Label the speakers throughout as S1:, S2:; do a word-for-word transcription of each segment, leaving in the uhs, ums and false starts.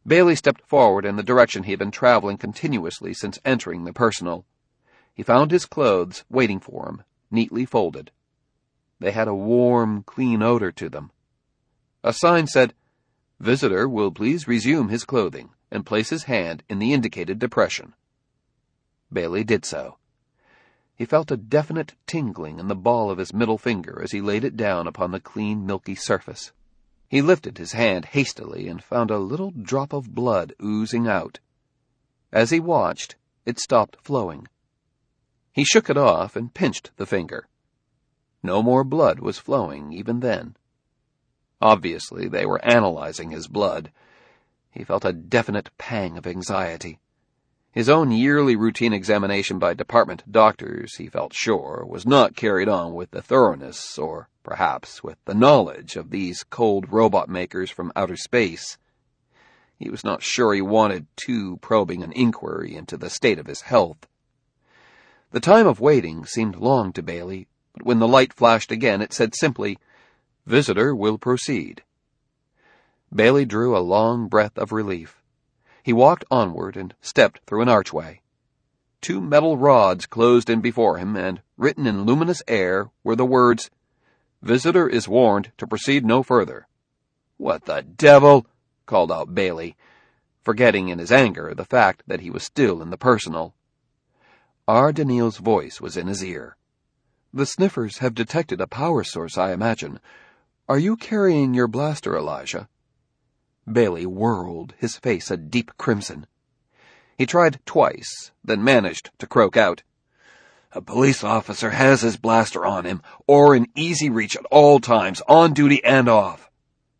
S1: Bailey stepped forward in the direction he had been traveling continuously since entering the personal. He found his clothes waiting for him, neatly folded. They had a warm, clean odor to them. A sign said, "Visitor will please resume his clothing and place his hand in the indicated depression." Bailey did so. He felt a definite tingling in the ball of his middle finger as he laid it down upon the clean, milky surface. He lifted his hand hastily and found a little drop of blood oozing out. As he watched, it stopped flowing. He shook it off and pinched the finger. No more blood was flowing even then. Obviously, they were analyzing his blood. He felt a definite pang of anxiety. His own yearly routine examination by department doctors, he felt sure, was not carried on with the thoroughness, or perhaps with the knowledge, of these cold robot makers from outer space. He was not sure he wanted too probing an inquiry into the state of his health. The time of waiting seemed long to Bailey, but when the light flashed again, it said simply, "Visitor will proceed." Bailey drew a long breath of relief. He walked onward and stepped through an archway. Two metal rods closed in before him, and written in luminous air were the words, "Visitor is warned to proceed no further." "What the devil?" called out Bailey, forgetting in his anger the fact that he was still in the personal. Ardenneal's voice was in his ear. "The sniffers have detected a power source, I imagine. Are you carrying your blaster, Elijah?" Bailey whirled, his face a deep crimson. He tried twice, then managed to croak out, "A police officer has his blaster on him, or in easy reach at all times, on duty and off."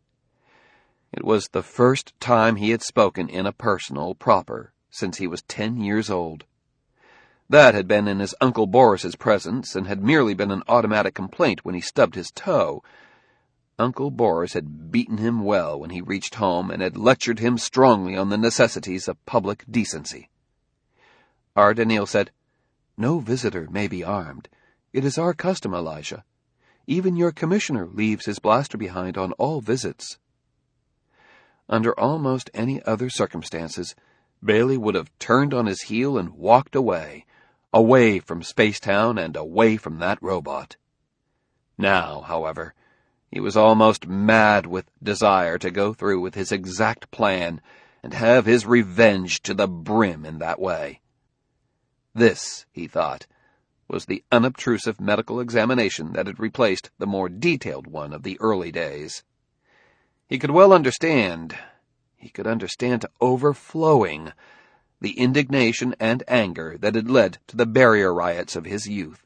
S1: It was the first time he had spoken in a personal proper since he was ten years old. That had been in his Uncle Boris's presence, and had merely been an automatic complaint when he stubbed his toe. Uncle Boris had beaten him well when he reached home and had lectured him strongly on the necessities of public decency. Ardenneal said, "No visitor may be armed. It is our custom, Elijah. Even your commissioner leaves his blaster behind on all visits." Under almost any other circumstances, Bailey would have turned on his heel and walked away, away from Spacetown and away from that robot. Now, however, he was almost mad with desire to go through with his exact plan and have his revenge to the brim in that way. This, he thought, was the unobtrusive medical examination that had replaced the more detailed one of the early days. He could well understand, he could understand to overflowing, the indignation and anger that had led to the barrier riots of his youth.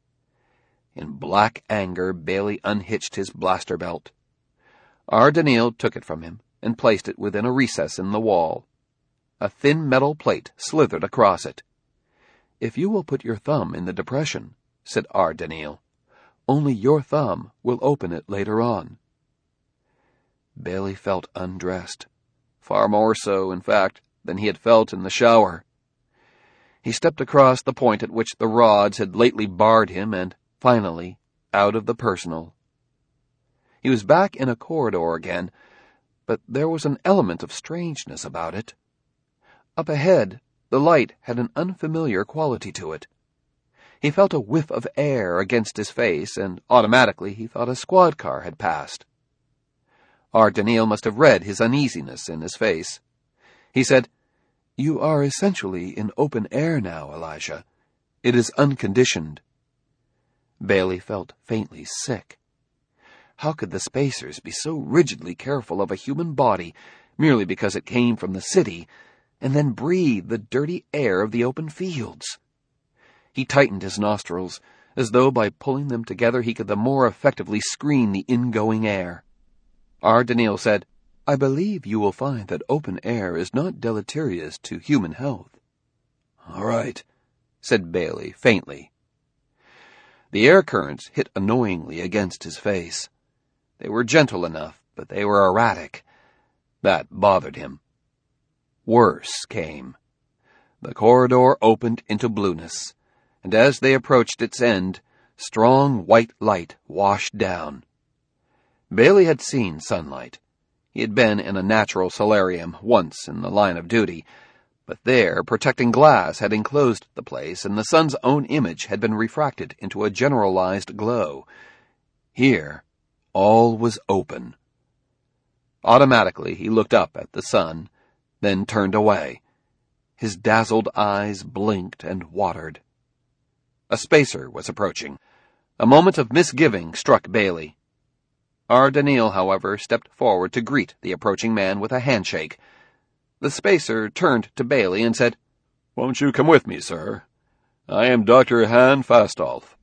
S1: In black anger, Bailey unhitched his blaster belt. Ardenneal took it from him and placed it within a recess in the wall. A thin metal plate slithered across it. "If you will put your thumb in the depression," said Ardenneal, "only your thumb will open it later on." Bailey felt undressed, far more so, in fact, than he had felt in the shower. He stepped across the point at which the rods had lately barred him and, finally, out of the personal. He was back in a corridor again, but there was an element of strangeness about it. Up ahead, the light had an unfamiliar quality to it. He felt a whiff of air against his face, and automatically he thought a squad car had passed. Ardenneal must have read his uneasiness in his face. He said, "You are essentially in open air now, Elijah. It is unconditioned." Bailey felt faintly sick. How could the spacers be so rigidly careful of a human body merely because it came from the city, and then breathe the dirty air of the open fields? He tightened his nostrils, as though by pulling them together he could the more effectively screen the ingoing air. Ardenneal said, "I believe you will find that open air is not deleterious to human health." "All right," said Bailey faintly. The air currents hit annoyingly against his face. They were gentle enough, but they were erratic. That bothered him. Worse came. The corridor opened into blueness, and as they approached its end, strong white light washed down. Bailey had seen sunlight. He had been in a natural solarium once in the line of duty, but there protecting glass had enclosed the place, and the sun's own image had been refracted into a generalized glow. Here, all was open. Automatically, he looked up at the sun, then turned away. His dazzled eyes blinked and watered. A spacer was approaching. A moment of misgiving struck Bailey. Ardenneal, however, stepped forward to greet the approaching man with a handshake. The spacer turned to Bailey and said, "Won't you come with me, sir? I am Doctor Han Fastolf."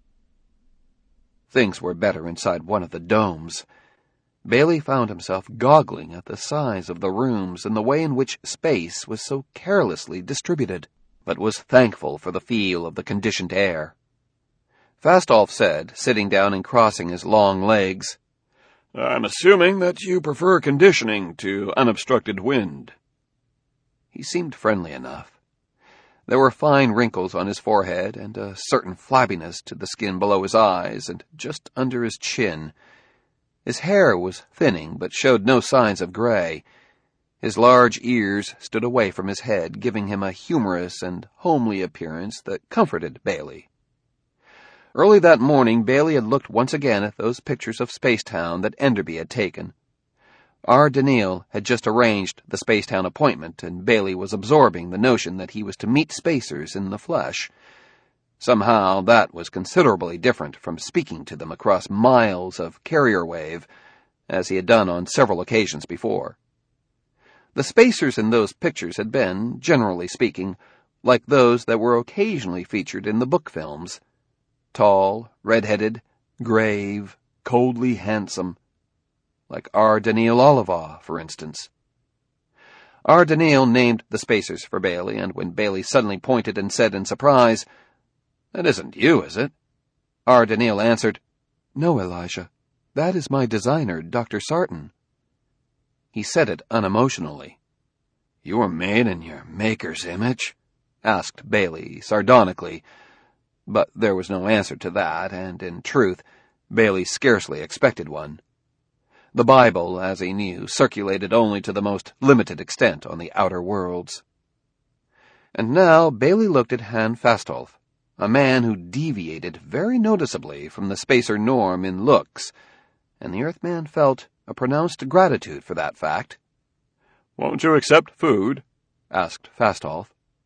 S1: Things were better inside one of the domes. Bailey found himself goggling at the size of the rooms and the way in which space was so carelessly distributed, but was thankful for the feel of the conditioned air. Fastolf said, sitting down and crossing his long legs, "I'm assuming that you prefer conditioning to unobstructed wind." He seemed friendly enough. There were fine wrinkles on his forehead and a certain flabbiness to the skin below his eyes and just under his chin. His hair was thinning but showed no signs of gray. His large ears stood away from his head, giving him a humorous and homely appearance that comforted Bailey. Early that morning, Bailey had looked once again at those pictures of Spacetown that Enderby had taken. Ardenneal had just arranged the Spacetown appointment, and Bailey was absorbing the notion that he was to meet spacers in the flesh. Somehow that was considerably different from speaking to them across miles of carrier wave, as he had done on several occasions before. The spacers in those pictures had been, generally speaking, like those that were occasionally featured in the book films. Tall, red-headed, grave, coldly handsome. Like Ardenneal Olivaw, for instance. Ardenneal named the spacers for Bailey, and when Bailey suddenly pointed and said in surprise, "That isn't you, is it?" Ardenneal answered, "No, Elijah. That is my designer, Doctor Sarton." He said it unemotionally. "You were made in your maker's image?" asked Bailey sardonically. But there was no answer to that, and in truth, Bailey scarcely expected one. The Bible, as he knew, circulated only to the most limited extent on the outer worlds. And now Bailey looked at Han Fastolf, a man who deviated very noticeably from the spacer norm in looks, and the Earthman felt a pronounced gratitude for that fact. "Won't you accept food?" asked Fastolf.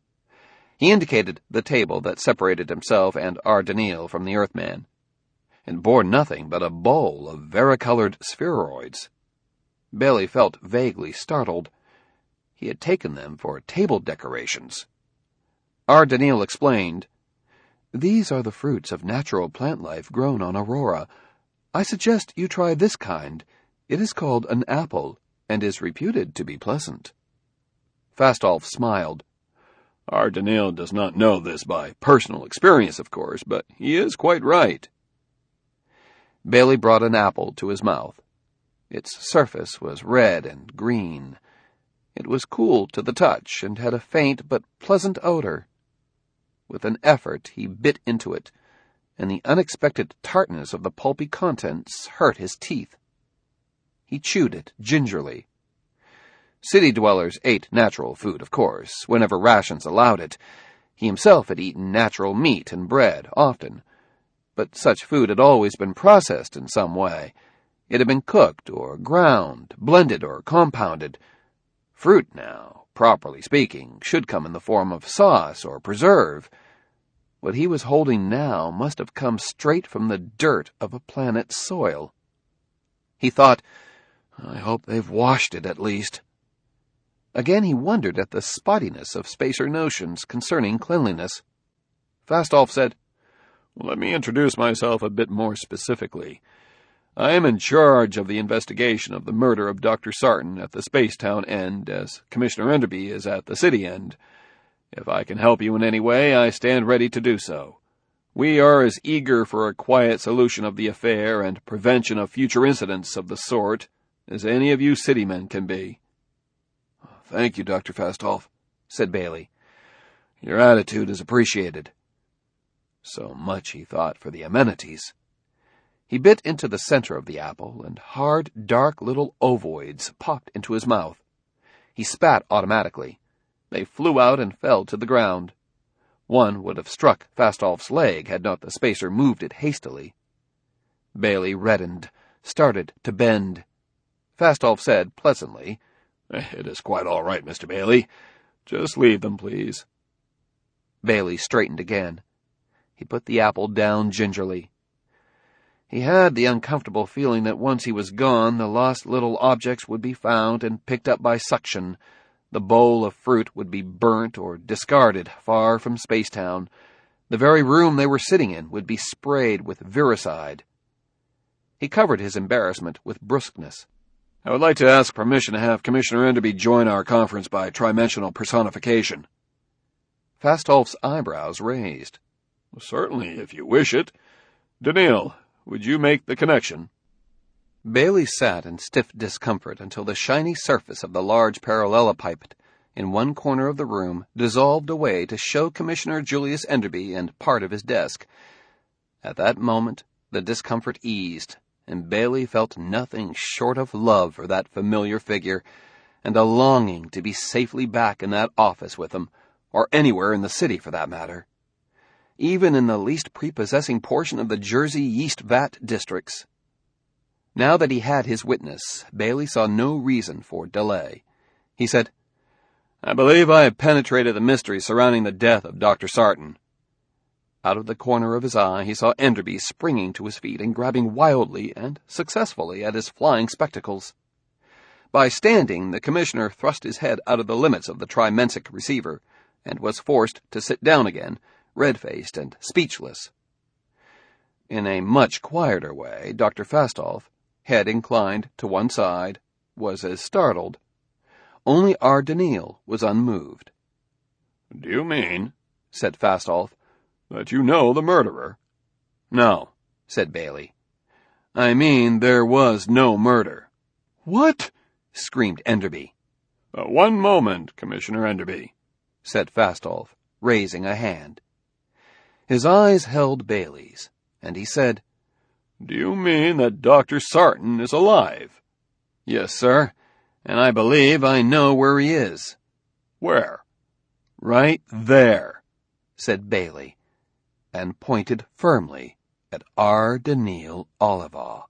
S1: He indicated the table that separated himself and Ardenneal from the Earthman. It bore nothing but a bowl of varicolored spheroids. Bailey felt vaguely startled. He had taken them for table decorations. Ardenneal explained, "These are the fruits of natural plant life grown on Aurora. I suggest you try this kind. It is called an apple, and is reputed to be pleasant." Fastolf smiled. "Ardenneal does not know this by personal experience, of course, but he is quite right." Bailey brought an apple to his mouth. Its surface was red and green. It was cool to the touch and had a faint but pleasant odor. With an effort, he bit into it, and the unexpected tartness of the pulpy contents hurt his teeth. He chewed it gingerly. City dwellers ate natural food, of course, whenever rations allowed it. He himself had eaten natural meat and bread, often. But such food had always been processed in some way. It had been cooked or ground, blended or compounded. Fruit now, properly speaking, should come in the form of sauce or preserve. What he was holding now must have come straight from the dirt of a planet's soil. He thought, "I hope they've washed it at least." Again he wondered at the spottiness of spacer notions concerning cleanliness. Fastolf said, "Let me introduce myself a bit more specifically. I am in charge of the investigation of the murder of Doctor Sarton at the Spacetown end, as Commissioner Enderby is at the city end. If I can help you in any way, I stand ready to do so. We are as eager for a quiet solution of the affair and prevention of future incidents of the sort as any of you city men can be." "Thank you, Doctor Fastolf," said Bailey. "Your attitude is appreciated." So much, he thought, for the amenities. He bit into the center of the apple, and hard, dark little ovoids popped into his mouth. He spat automatically. They flew out and fell to the ground. One would have struck Fastolf's leg had not the spacer moved it hastily. Bailey reddened, started to bend. Fastolf said pleasantly, "It is quite all right, Mister Bailey. Just leave them, please." Bailey straightened again. He put the apple down gingerly. He had the uncomfortable feeling that once he was gone, the lost little objects would be found and picked up by suction. The bowl of fruit would be burnt or discarded far from Spacetown. The very room they were sitting in would be sprayed with viricide. He covered his embarrassment with brusqueness. "I would like to ask permission to have Commissioner Enderby join our conference by trimensional personification." Fastolf's eyebrows raised. "Certainly, if you wish it. Daniil, would you make the connection?" Bailey sat in stiff discomfort until the shiny surface of the large parallelepiped in one corner of the room dissolved away to show Commissioner Julius Enderby and part of his desk. At that moment, the discomfort eased, and Bailey felt nothing short of love for that familiar figure, and a longing to be safely back in that office with him, or anywhere in the city for that matter. Even in the least prepossessing portion of the Jersey yeast vat districts. Now that he had his witness, Bailey saw no reason for delay. He said, "I believe I have penetrated the mystery surrounding the death of Doctor Sarton." Out of the corner of his eye, he saw Enderby springing to his feet and grabbing wildly and successfully at his flying spectacles. By standing, the commissioner thrust his head out of the limits of the trimensic receiver and was forced to sit down again, red-faced and speechless. In a much quieter way, Doctor Fastolf, head inclined to one side, was as startled. Only R. Daniil was unmoved. "Do you mean," said Fastolf, "that you know the murderer?" "No," said Bailey. "I mean there was no murder." "What?" screamed Enderby. Uh, "One moment, Commissioner Enderby," said Fastolf, raising a hand. His eyes held Bailey's, and he said, "Do you mean that Doctor Sarton is alive?" "Yes, sir, and I believe I know where he is." "Where?" "Right there," said Bailey, and pointed firmly at R. Daniil Olivaw.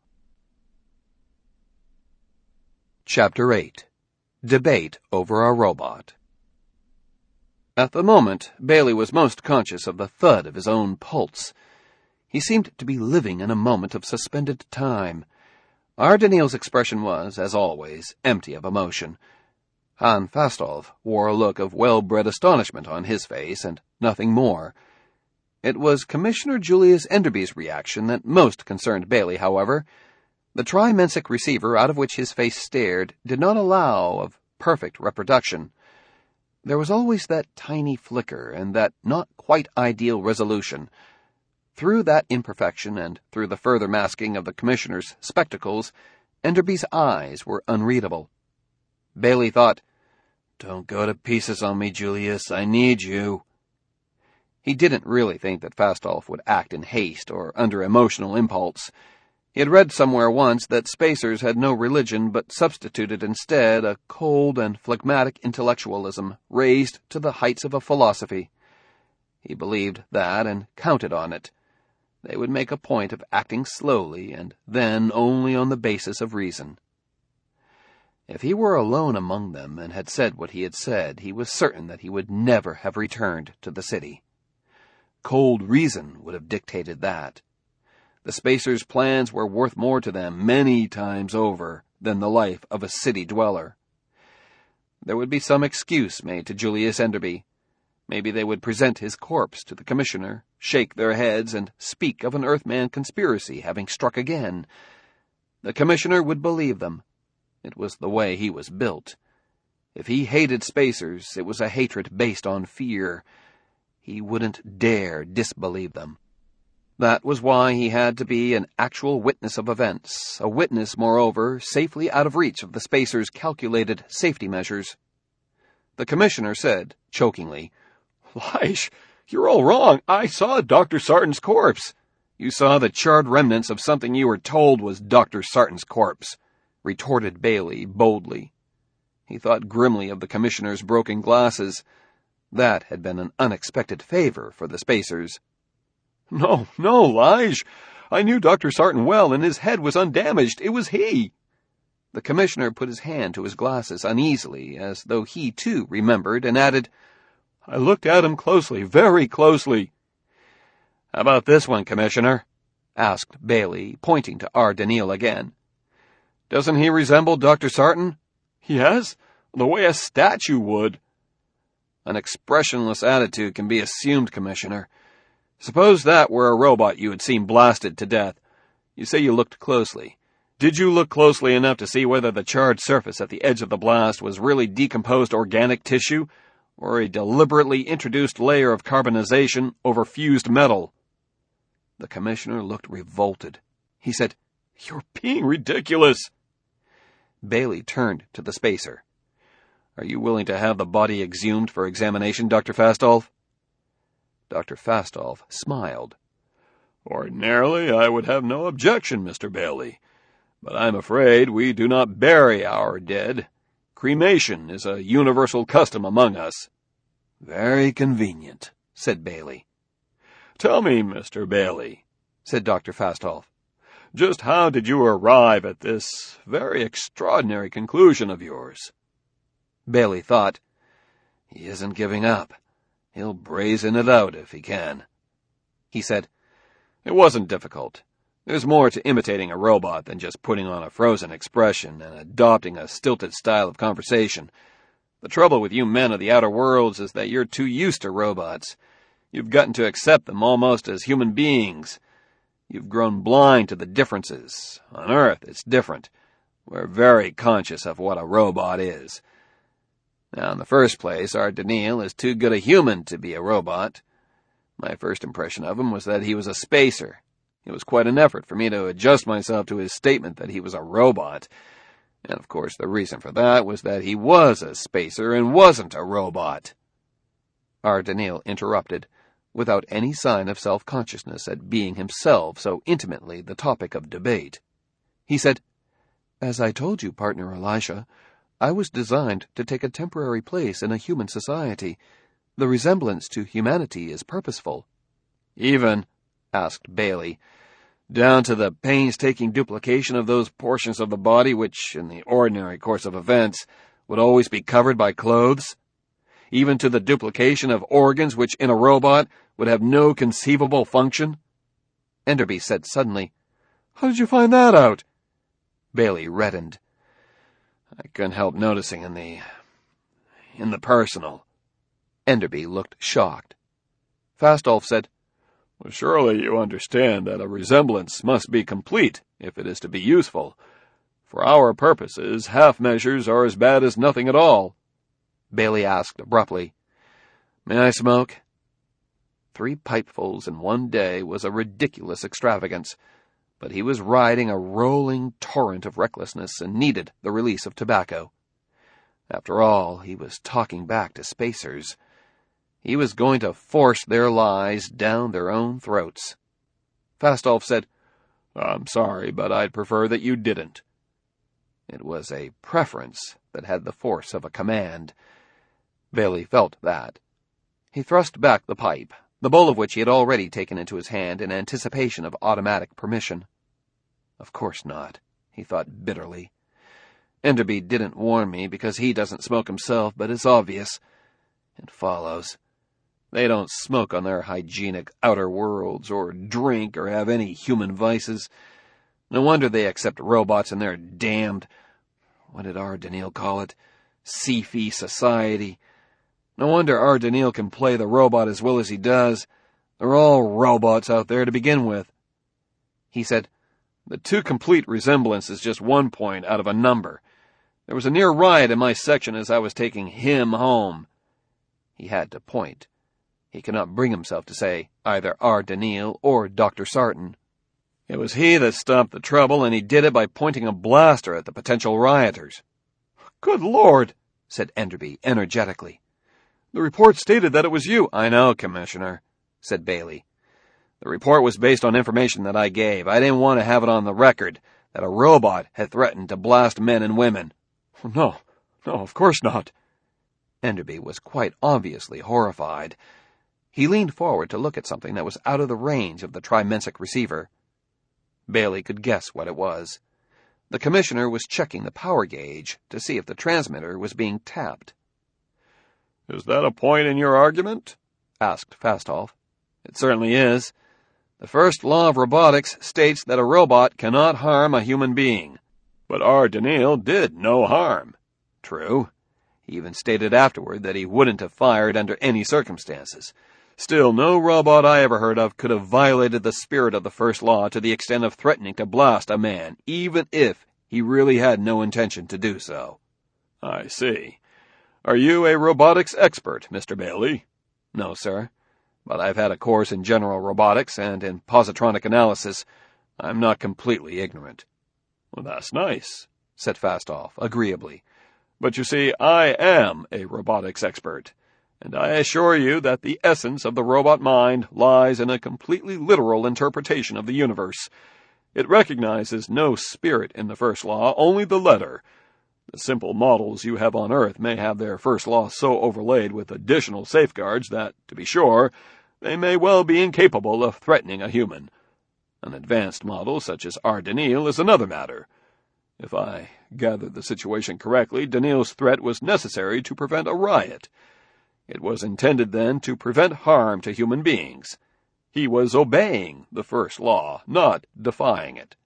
S1: Chapter eight. Debate over a Robot. At the moment, Bailey was most conscious of the thud of his own pulse. He seemed to be living in a moment of suspended time. R. Daniil's expression was, as always, empty of emotion. Han Fastolf wore a look of well-bred astonishment on his face, and nothing more. It was Commissioner Julius Enderby's reaction that most concerned Bailey, however. The trimensic receiver out of which his face stared did not allow of perfect reproduction. There was always that tiny flicker and that not quite ideal resolution. Through that imperfection and through the further masking of the commissioner's spectacles, Enderby's eyes were unreadable. Bailey thought, "Don't go to pieces on me, Julius. I need you." He didn't really think that Fastolf would act in haste or under emotional impulse. He had read somewhere once that spacers had no religion but substituted instead a cold and phlegmatic intellectualism raised to the heights of a philosophy. He believed that and counted on it. They would make a point of acting slowly and then only on the basis of reason. If he were alone among them and had said what he had said, he was certain that he would never have returned to the city. Cold reason would have dictated that. The Spacers' plans were worth more to them many times over than the life of a city dweller. There would be some excuse made to Julius Enderby. Maybe they would present his corpse to the commissioner, shake their heads, and speak of an Earthman conspiracy having struck again. The commissioner would believe them. It was the way he was built. If he hated Spacers, it was a hatred based on fear. He wouldn't dare disbelieve them. That was why he had to be an actual witness of events, a witness, moreover, safely out of reach of the Spacers' calculated safety measures. The commissioner said, chokingly, "Leish, you're all wrong. I saw Doctor Sarton's corpse." You saw the charred remnants of something you were told was Doctor Sarton's corpse, retorted Bailey boldly. He thought grimly of the Commissioner's broken glasses. That had been an unexpected favor for the Spacers. No, no, Lige. I knew Doctor Sarton well, and his head was undamaged. It was he. The Commissioner put his hand to his glasses uneasily, as though he, too, remembered, and added, I looked at him closely, very closely. How about this one, Commissioner? Asked Bailey, pointing to R. Daneel again. Doesn't he resemble Doctor Sarton? Yes, the way a statue would. An expressionless attitude can be assumed, Commissioner. Suppose that were a robot you had seen blasted to death. You say you looked closely. Did you look closely enough to see whether the charred surface at the edge of the blast was really decomposed organic tissue, or a deliberately introduced layer of carbonization over fused metal? The Commissioner looked revolted. He said, You're being ridiculous. Bailey turned to the Spacer. Are you willing to have the body exhumed for examination, Doctor Fastolf? Doctor Fastolf smiled. Ordinarily, I would have no objection, Mister Bailey, but I'm afraid we do not bury our dead. Cremation is a universal custom among us. Very convenient, said Bailey. Tell me, Mister Bailey, said Doctor Fastolf, just how did you arrive at this very extraordinary conclusion of yours? Bailey thought, He isn't giving up. He'll brazen it out if he can. He said, It wasn't difficult. There's more to imitating a robot than just putting on a frozen expression and adopting a stilted style of conversation. The trouble with you men of the outer worlds is that you're too used to robots. You've gotten to accept them almost as human beings. You've grown blind to the differences. On Earth, it's different. We're very conscious of what a robot is. Now, in the first place, our Daneel is too good a human to be a robot. My first impression of him was that he was a spacer. It was quite an effort for me to adjust myself to his statement that he was a robot. And, of course, the reason for that was that he was a spacer and wasn't a robot. R. Daneel interrupted, without any sign of self-consciousness at being himself so intimately the topic of debate. He said, As I told you, partner Elisha, I was designed to take a temporary place in a human society. The resemblance to humanity is purposeful. Even, asked Bailey, down to the painstaking duplication of those portions of the body which, in the ordinary course of events, would always be covered by clothes? Even to the duplication of organs which, in a robot, would have no conceivable function? Enderby said suddenly, How did you find that out? Bailey reddened. I couldn't help noticing in the... in the personal. Enderby looked shocked. Fastolf said, Well, surely you understand that a resemblance must be complete if it is to be useful. For our purposes, half measures are as bad as nothing at all. Bailey asked abruptly, May I smoke? Three pipefuls in one day was a ridiculous extravagance, but he was riding a rolling torrent of recklessness and needed the release of tobacco. After all, he was talking back to spacers. He was going to force their lies down their own throats. Fastolf said, I'm sorry, but I'd prefer that you didn't. It was a preference that had the force of a command. Bailey felt that. He thrust back the pipe, the bowl of which he had already taken into his hand in anticipation of automatic permission. Of course not, he thought bitterly. Enderby didn't warn me because he doesn't smoke himself, but it's obvious. It follows. They don't smoke on their hygienic outer worlds, or drink, or have any human vices. No wonder they accept robots in their damned, what did R. Daneel call it? Sea-fee society. No wonder R. Daneel can play the robot as well as he does. They're all robots out there to begin with. He said, The too complete resemblance is just one point out of a number. There was a near riot in my section as I was taking him home. He had to point. He could not bring himself to say either R. Daneel or Doctor Sarton. It was he that stopped the trouble, and he did it by pointing a blaster at the potential rioters. Good Lord, said Enderby energetically. The report stated that it was you. I know, Commissioner, said Bailey. The report was based on information that I gave. I didn't want to have it on the record that a robot had threatened to blast men and women.
S2: No, no, of course not.
S1: Enderby was quite obviously horrified. He leaned forward to look at something that was out of the range of the trimensic receiver. Bailey could guess what it was. The commissioner was checking the power gauge to see if the transmitter was being tapped.
S2: "Is that a point in your argument?"
S1: asked Fastolf. "It certainly is. The first law of robotics states that a robot cannot harm a human being."
S2: "But our Daniil did no harm."
S1: "True. He even stated afterward that he wouldn't have fired under any circumstances. Still, no robot I ever heard of could have violated the spirit of the first law to the extent of threatening to blast a man, even if he really had no intention to do so."
S2: "I see. Are you a robotics expert, Mister Bailey?"
S1: "No, sir. But I've had a course in general robotics and in positronic analysis. I'm not completely ignorant."
S2: "Well, that's nice,"
S1: said Fastolf, agreeably.
S2: "But you see, I am a robotics expert, and I assure you that the essence of the robot mind lies in a completely literal interpretation of the universe. It recognizes no spirit in the first law, only the letter. The simple models you have on Earth may have their first law so overlaid with additional safeguards that, to be sure, they may well be incapable of threatening a human. An advanced model, such as our Daniil, is another matter. If I gather the situation correctly, Daniil's threat was necessary to prevent a riot. It was intended, then, to prevent harm to human beings. He was obeying the first law, not defying it."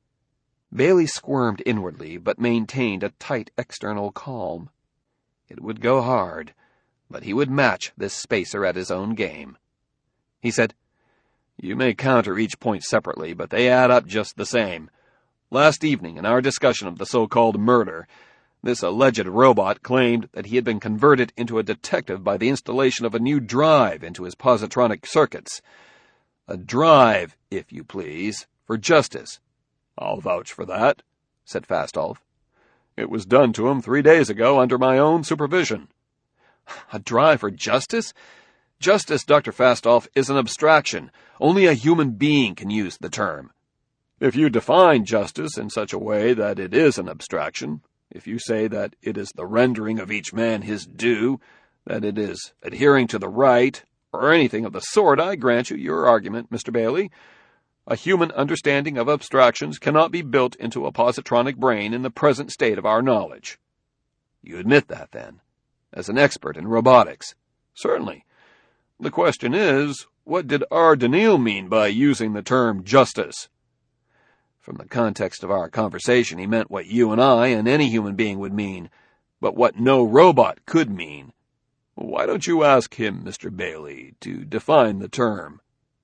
S1: Bailey squirmed inwardly, but maintained a tight external calm. It would go hard, but he would match this spacer at his own game. He said, "You may counter each point separately, but they add up just the same. Last evening, in our discussion of the so-called murder, this alleged robot claimed that he had been converted into a detective by the installation of a new drive into his positronic circuits. A drive, if you please, for justice."
S2: "I'll vouch for that,"
S1: said Fastolf.
S2: "It was done to him three days ago under my own supervision."
S1: "A drive for justice? Justice, Doctor Fastolf, is an abstraction. Only a human being can use the term."
S2: "If you define justice in such a way that it is an abstraction, if you say that it is the rendering of each man his due, that it is adhering to the right, or anything of the sort, I grant you your argument, Mister Bailey. A human understanding of abstractions cannot be built into a positronic brain in the present state of our knowledge."
S1: "You admit that, then, as an expert in robotics?"
S2: "Certainly. The question is, what did our Daniil mean by using the term justice?"
S1: "From the context of our conversation, he meant what you and I and any human being would mean, but what no robot could mean."
S2: "Why don't you ask him, Mister Bailey, to define the term?"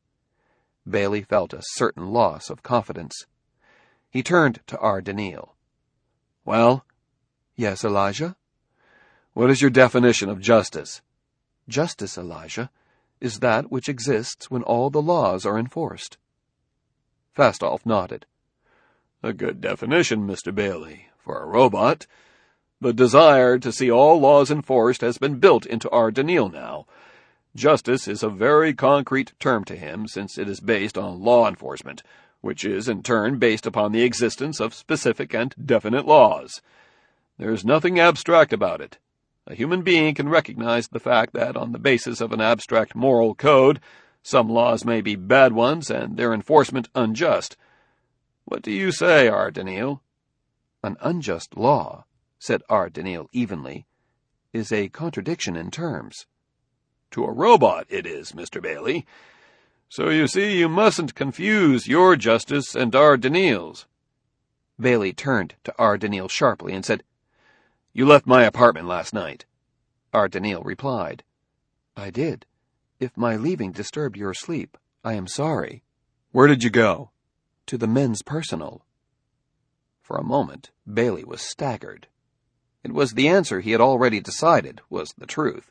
S1: Bailey felt a certain loss of confidence. He turned to our Daniil. "Well?"
S3: "Yes, Elijah?"
S1: "What is your definition of justice?"
S3: "Justice, Elijah, is that which exists when all the laws are enforced."
S1: Fastolf nodded.
S2: "A good definition, Mister Bailey, for a robot. The desire to see all laws enforced has been built into our Daniil now. Justice is a very concrete term to him, since it is based on law enforcement, which is in turn based upon the existence of specific and definite laws. There is nothing abstract about it. A human being can recognize the fact that, on the basis of an abstract moral code, some laws may be bad ones and their enforcement unjust. What do you say, our Daniil?"
S3: "An unjust law," said our Daniil evenly, "is a contradiction in terms."
S2: "To a robot it is, Mister Bailey. So you see, you mustn't confuse your justice and our Daniil's."
S1: Bailey turned to our Daniil sharply and said, "You left my apartment last night."
S3: Our Daniil replied, "I did. If my leaving disturbed your sleep, I am sorry."
S1: "Where did you go?"
S3: "To the men's personal."
S1: For a moment, Bailey was staggered. It was the answer he had already decided was the truth.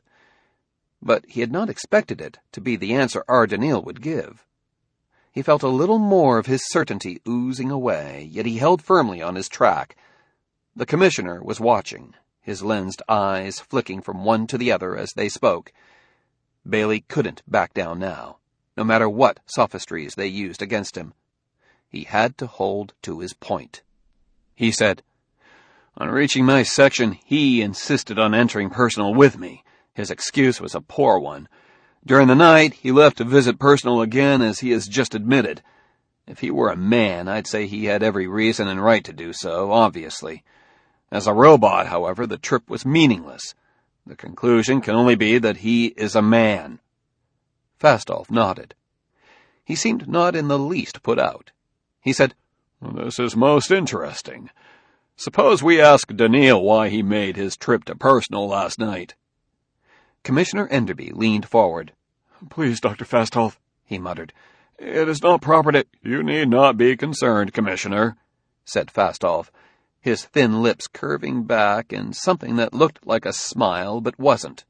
S1: But he had not expected it to be the answer our Daniil would give. He felt a little more of his certainty oozing away, yet he held firmly on his track. The commissioner was watching, his lensed eyes flicking from one to the other as they spoke. Bailey couldn't back down now. no matter what sophistries they used against him. He had to hold to his point. He said, "On reaching my section, he insisted on entering personal with me. His excuse was a poor one. During the night, he left to visit personal again, as he has just admitted. If he were a man, I'd say he had every reason and right to do so, obviously. As a robot, however, the trip was meaningless. The conclusion can only be that he is a man."
S3: Fastolf nodded. He seemed not in the least put out. He said,
S2: "This is most interesting. Suppose we ask Daniil why he made his trip to personal last night."
S3: Commissioner Enderby leaned forward.
S2: "Please, Doctor Fastolf,"
S3: he muttered.
S2: "It is not proper to—" "You need not be concerned, Commissioner,"
S3: said Fastolf, his thin lips curving back in something that looked like a smile but wasn't.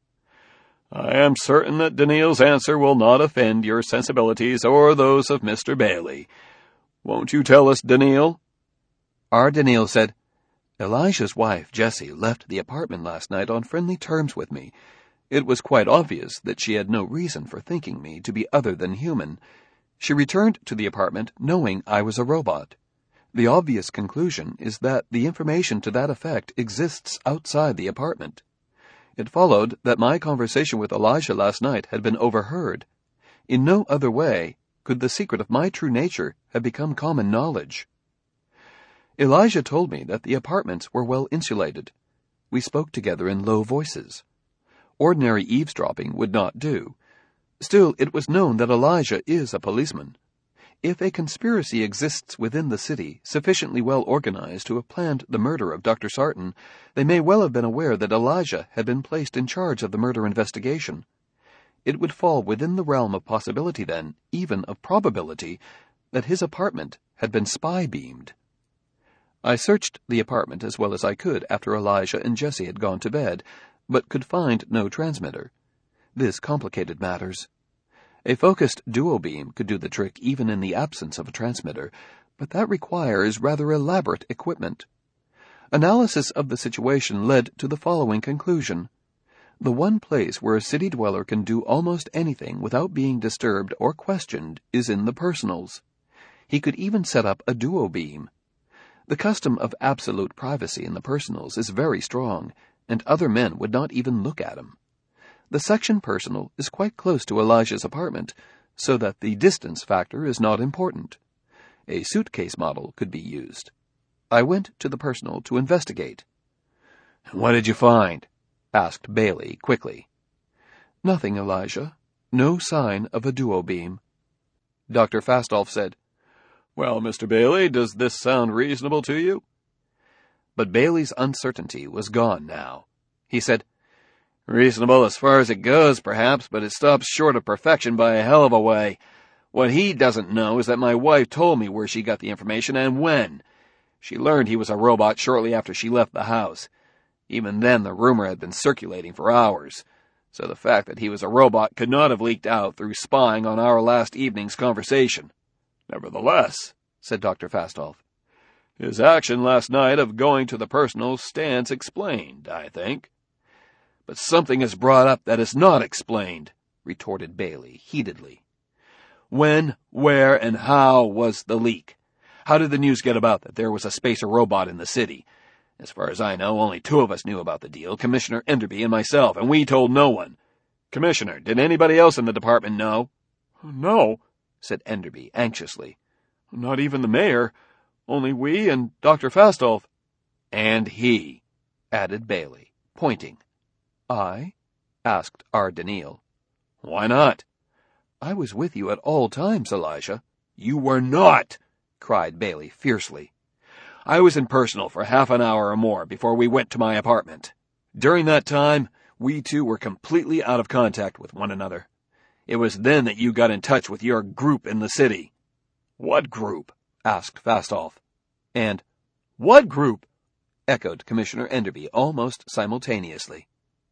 S2: "I am certain that Daniil's answer will not offend your sensibilities or those of Mister Bailey. Won't you tell us, Daniil?"
S3: Our Daniil said, "Elijah's wife, Jessie, left the apartment last night on friendly terms with me. It was quite obvious that she had no reason for thinking me to be other than human. She returned to the apartment knowing I was a robot. The obvious conclusion is that the information to that effect exists outside the apartment. It followed that my conversation with Elijah last night had been overheard. In no other way could the secret of my true nature have become common knowledge. Elijah told me that the apartments were well insulated. We spoke together in low voices. Ordinary eavesdropping would not do. Still, it was known that Elijah is a policeman. If a conspiracy exists within the city sufficiently well organized to have planned the murder of Doctor Sarton, they may well have been aware that Elijah had been placed in charge of the murder investigation. It would fall within the realm of possibility, then, even of probability, that his apartment had been spy-beamed. I searched the apartment as well as I could after Elijah and Jessie had gone to bed, but could find no transmitter. This complicated matters. A focused duo-beam could do the trick even in the absence of a transmitter, but that requires rather elaborate equipment. Analysis of the situation led to the following conclusion. The one place where a city dweller can do almost anything without being disturbed or questioned is in the personals. He could even set up a duo-beam. The custom of absolute privacy in the personals is very strong, and other men would not even look at him. The section personal is quite close to Elijah's apartment, so that the distance factor is not important. A suitcase model could be used. I went to the personal to investigate.
S1: "What did you find?" asked Bailey quickly.
S3: "Nothing, Elijah. No sign of a duo-beam."
S1: Doctor Fastolf said,
S2: "Well, Mister Bailey, does this sound reasonable to you?"
S1: But Bailey's uncertainty was gone now. He said,
S2: "Reasonable as far as it goes, perhaps, but it stops short of perfection by a hell of a way. What he doesn't know is that my wife told me where she got the information and when. She learned he was a robot shortly after she left the house. Even then, the rumor had been circulating for hours, so the fact that he was a robot could not have leaked out through spying on our last evening's conversation. Nevertheless," said Doctor Fastolf, "his action last night of going to the personal stands explained, I think." "But something is brought up that is not explained," retorted Bailey heatedly. "When, where, and how was the leak? How did the news get about that there was a spacer robot in the city? As far as I know, only two of us knew about the deal, Commissioner Enderby and myself, and we told no one. Commissioner, did anybody else in the department know?" "No," said Enderby anxiously. "Not even the mayor. Only we and Doctor Fastolf." "And he," added Bailey, pointing.
S3: "I?" asked our Daniil.
S2: "Why not?"
S3: "I was with you at all times, Elijah."
S2: "You were not!" cried Bailey fiercely. "I was in personal for half an hour or more before we went to my apartment. During that time, we two were completely out of contact with one another. It was then that you got in touch with your group in the city." "What group?" asked Fastolf.
S3: And, "What group?" echoed Commissioner Enderby almost simultaneously.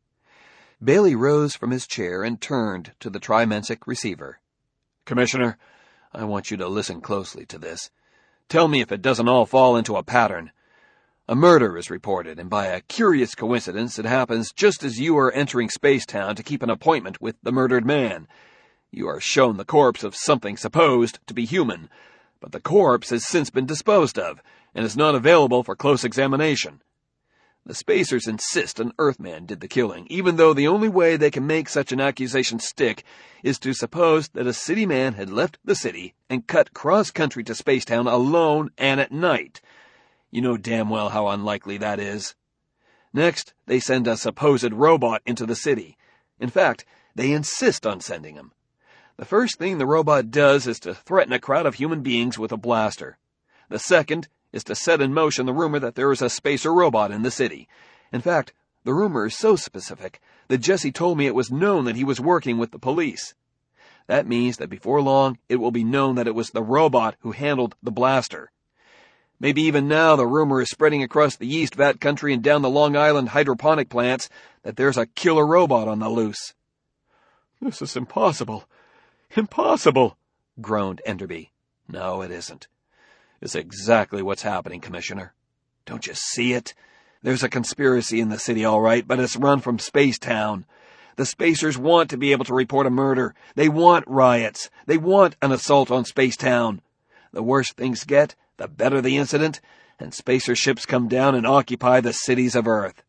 S3: Bailey rose from his chair and turned to the trimensic receiver.
S2: "Commissioner, I want you to listen closely to this. Tell me if it doesn't all fall into a pattern. A murder is reported, and by a curious coincidence it happens just as you are entering Spacetown to keep an appointment with the murdered man. You are shown the corpse of something supposed to be human, but the corpse has since been disposed of, and is not available for close examination. The Spacers insist an Earthman did the killing, even though the only way they can make such an accusation stick is to suppose that a city man had left the city and cut cross-country to Spacetown alone and at night. You know damn well how unlikely that is. Next, they send a supposed robot into the city. In fact, they insist on sending him. The first thing the robot does is to threaten a crowd of human beings with a blaster. The second is to set in motion the rumor that there is a Spacer robot in the city. In fact, the rumor is so specific that Jesse told me it was known that he was working with the police. That means that before long, it will be known that it was the robot who handled the blaster. Maybe even now the rumor is spreading across the East Vat country and down the Long Island hydroponic plants that there's a killer robot on the loose.
S3: This is impossible. Impossible,
S2: groaned Enderby. No, it isn't. It's exactly what's happening, Commissioner. Don't you see it? There's a conspiracy in the city, all right, but it's run from Spacetown. The Spacers want to be able to report a murder. They want riots. They want an assault on Spacetown. The worse things get, the better the incident, and Spacer ships come down and occupy the cities of Earth.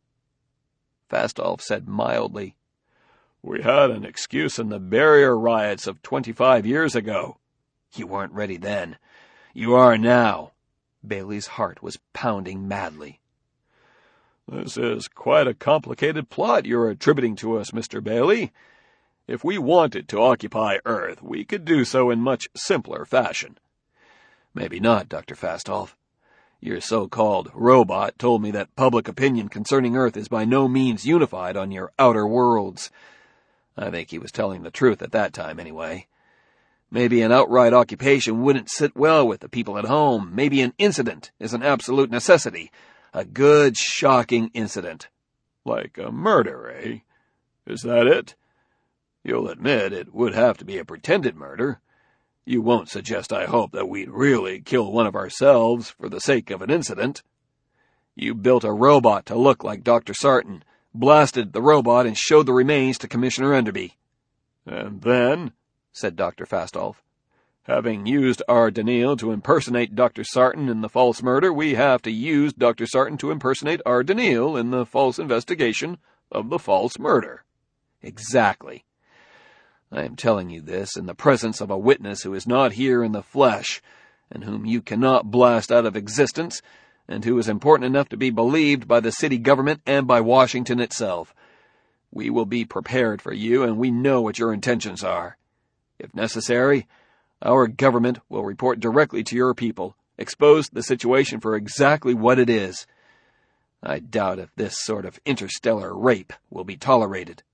S2: Fastolf said mildly,
S3: We had an excuse in the barrier riots of twenty-five years ago.
S2: You weren't ready then. You are now. Bailey's heart was pounding madly.
S3: This is quite a complicated plot you're attributing to us, Mister Bailey. If we wanted to occupy Earth, we could do so in much simpler fashion.
S2: Maybe not, Doctor Fastolf. Your so-called robot told me that public opinion concerning Earth is by no means unified on your outer worlds. I think he was telling the truth at that time, anyway. Maybe an outright occupation wouldn't sit well with the people at home. Maybe an incident is an absolute necessity. A good, shocking incident.
S3: Like a murder, eh? Is that it? You'll admit it would have to be a pretended murder. You won't suggest, I hope, that we'd really kill one of ourselves for the sake of an incident.
S2: You built a robot to look like Doctor Sarton, blasted the robot and showed the remains to Commissioner Enderby.
S3: And then,
S2: said Doctor Fastolf,
S3: having used our Daniil to impersonate Doctor Sarton in the false murder, we have to use Doctor Sarton to impersonate our Daniil in the false investigation of the false murder.
S2: Exactly. I am telling you this in the presence of a witness who is not here in the flesh, and whom you cannot blast out of existence, and who is important enough to be believed by the city government and by Washington itself. We will be prepared for you, and we know what your intentions are. If necessary, our government will report directly to your people, expose the situation for exactly what it is. I doubt if this sort of interstellar rape will be tolerated.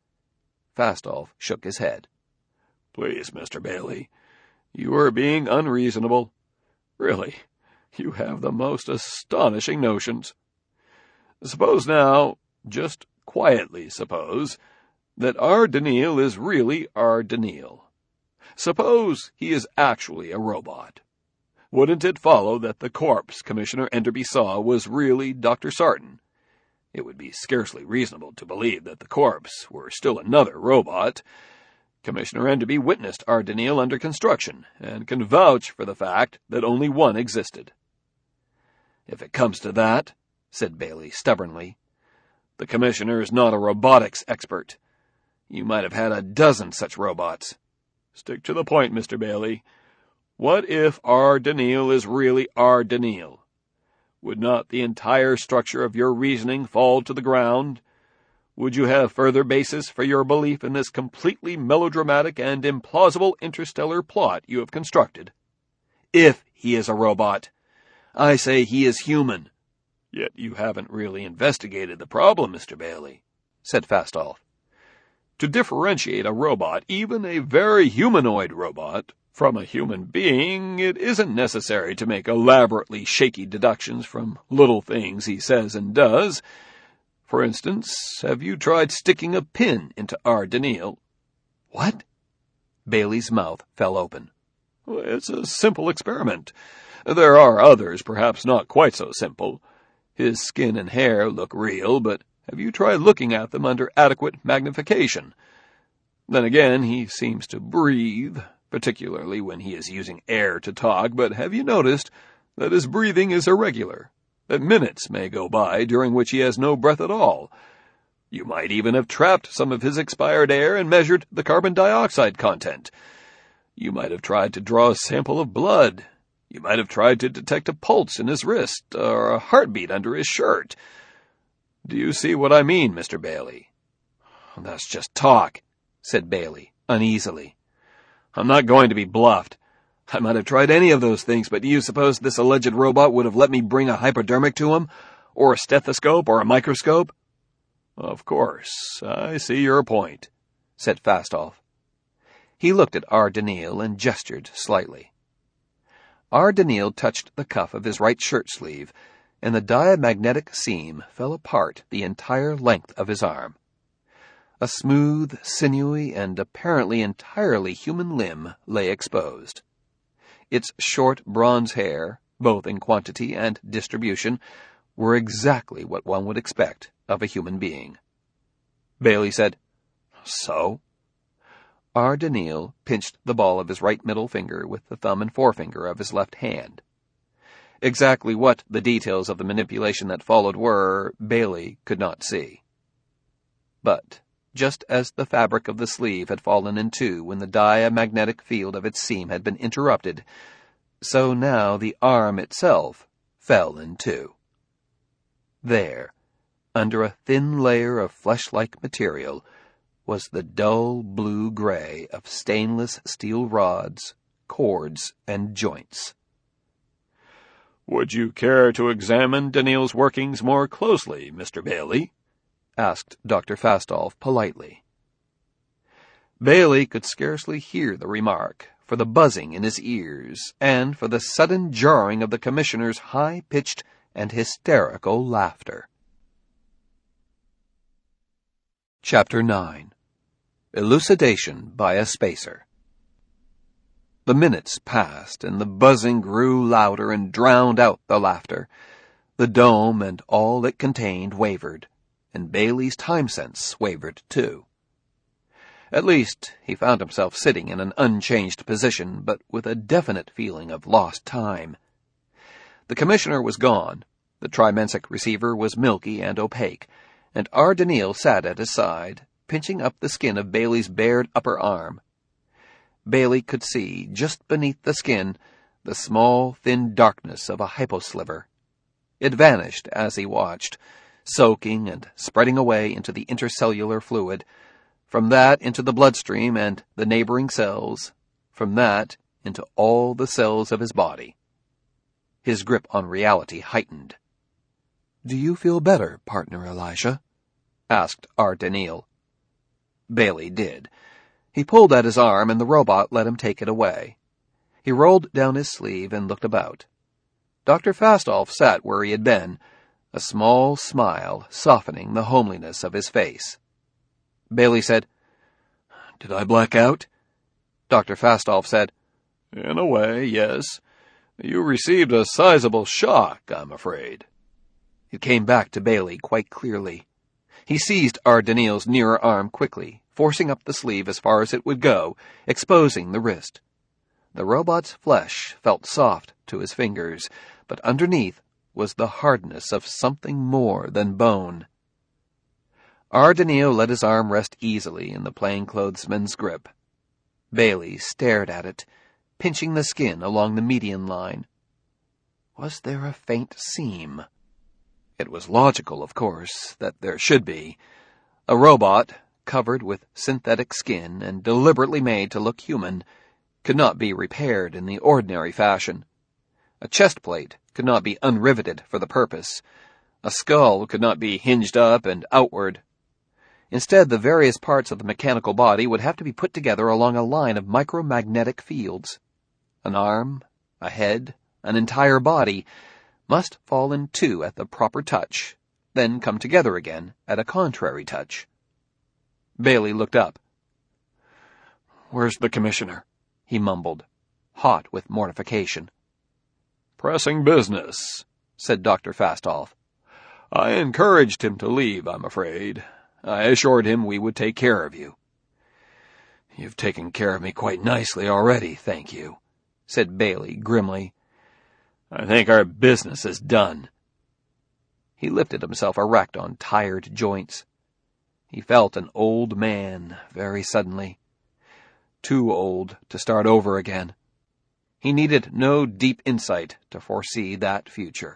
S2: Fastolf shook his head.
S3: Please, Mister Bailey, you are being unreasonable. Really, you have the most astonishing notions. Suppose now, just quietly suppose, that our Daniil is really our Daniil. Suppose he is actually a robot. Wouldn't it follow that the corpse Commissioner Enderby saw was really Doctor Sarton? It would be scarcely reasonable to believe that the corpse were still another robot. Commissioner Enderby witnessed our Daniil under construction, and can vouch for the fact that only one existed. If it comes to that, said Bailey stubbornly, the Commissioner is not a robotics expert. You might have had a dozen such robots. Stick to the point, Mister Bailey. What if our Daniil is really our Daniil? Would not the entire structure of your reasoning fall to the ground? Would you have further basis for your belief in this completely melodramatic and implausible interstellar plot you have constructed? If he is a robot, I say he is human. Yet you haven't really investigated the problem, Mister Bailey, said Fastolf. To differentiate a robot, even a very humanoid robot, from a human being, it isn't necessary to make elaborately shaky deductions from little things he says and does. For instance, have you tried sticking a pin into our Daniil? What? Bailey's mouth fell open. It's a simple experiment. There are others, perhaps not quite so simple. His skin and hair look real, but have you tried looking at them under adequate magnification?
S2: Then again, he seems to breathe, particularly when he is using air to talk, but have you noticed that his breathing is irregular, that minutes may go by during which he has no breath at all? You might even have trapped some of his expired air and measured the carbon dioxide content. You might have tried to draw a sample of blood. You might have tried to detect a pulse in his wrist, or a heartbeat under his shirt. Do you see what I mean, Mister Bailey?
S3: That's just talk, said Bailey, uneasily.
S2: I'm not going to be bluffed.
S3: I might have tried any of those things, but do you suppose this alleged robot would have let me bring a hypodermic to him? Or a stethoscope, or a microscope?
S2: Of course, I see your point,
S3: said Fastolf. He looked at R. Daneel and gestured slightly. R. Daneel touched the cuff of his right shirt sleeve, and the diamagnetic seam fell apart the entire length of his arm. A smooth, sinewy, and apparently entirely human limb lay exposed. Its short bronze hair, both in quantity and distribution, were exactly what one would expect of a human being. Bailey said, "So?" R. Daneel pinched the ball of his right middle finger with the thumb and forefinger of his left hand. Exactly what the details of the manipulation that followed were, Bailey could not see. But just as the fabric of the sleeve had fallen in two when the diamagnetic field of its seam had been interrupted, so now the arm itself fell in two. There, under a thin layer of flesh-like material, was the dull blue-gray of stainless steel rods, cords, and joints.
S2: "Would you care to examine Daneel's workings more closely, Mister Bailey?"
S3: asked Doctor Fastolf politely. Bailey could scarcely hear the remark, for the buzzing in his ears, and for the sudden jarring of the commissioner's high-pitched and hysterical laughter. Chapter nine. Elucidation by a Spacer. The minutes passed, and the buzzing grew louder and drowned out the laughter. The dome and all it contained wavered, and Bailey's time sense wavered too. At least, he found himself sitting in an unchanged position, but with a definite feeling of lost time. The commissioner was gone, the trimensic receiver was milky and opaque, and R. Daneel sat at his side, pinching up the skin of Bailey's bared upper arm. Bailey could see, just beneath the skin, the small, thin darkness of a hyposliver. It vanished as he watched, soaking and spreading away into the intercellular fluid, from that into the bloodstream and the neighboring cells, from that into all the cells of his body. His grip on reality heightened. "Do you feel better, partner Elijah?" asked R. Daneel. Bailey did. He pulled at his arm, and the robot let him take it away. He rolled down his sleeve and looked about. Doctor Fastolf sat where he had been, a small smile softening the homeliness of his face. Bailey said, "Did I black out?" Doctor Fastolf said,
S2: "In a way, yes. You received a sizable shock, I'm afraid."
S3: It came back to Bailey quite clearly. He seized R. Daneel's nearer arm quickly, forcing up the sleeve as far as it would go, exposing the wrist. The robot's flesh felt soft to his fingers, but underneath was the hardness of something more than bone. R. Daneel let his arm rest easily in the plainclothesman's grip. Bailey stared at it, pinching the skin along the median line. Was there a faint seam? It was logical, of course, that there should be. A robot, covered with synthetic skin and deliberately made to look human, could not be repaired in the ordinary fashion. A chest plate could not be unriveted for the purpose. A skull could not be hinged up and outward. Instead, the various parts of the mechanical body would have to be put together along a line of micromagnetic fields. An arm, a head, an entire body must fall in two at the proper touch, then come together again at a contrary touch. Bailey looked up. "Where's the commissioner?" he mumbled, hot with mortification.
S2: "Pressing business," said Doctor Fastolf. "I encouraged him to leave, I'm afraid. I assured him we would take care of you."
S3: "You've taken care of me quite nicely already, thank you," said Bailey grimly. "I think our business is done." He lifted himself erect on tired joints. He felt an old man very suddenly. Too old to start over again. He needed no deep insight to foresee that future.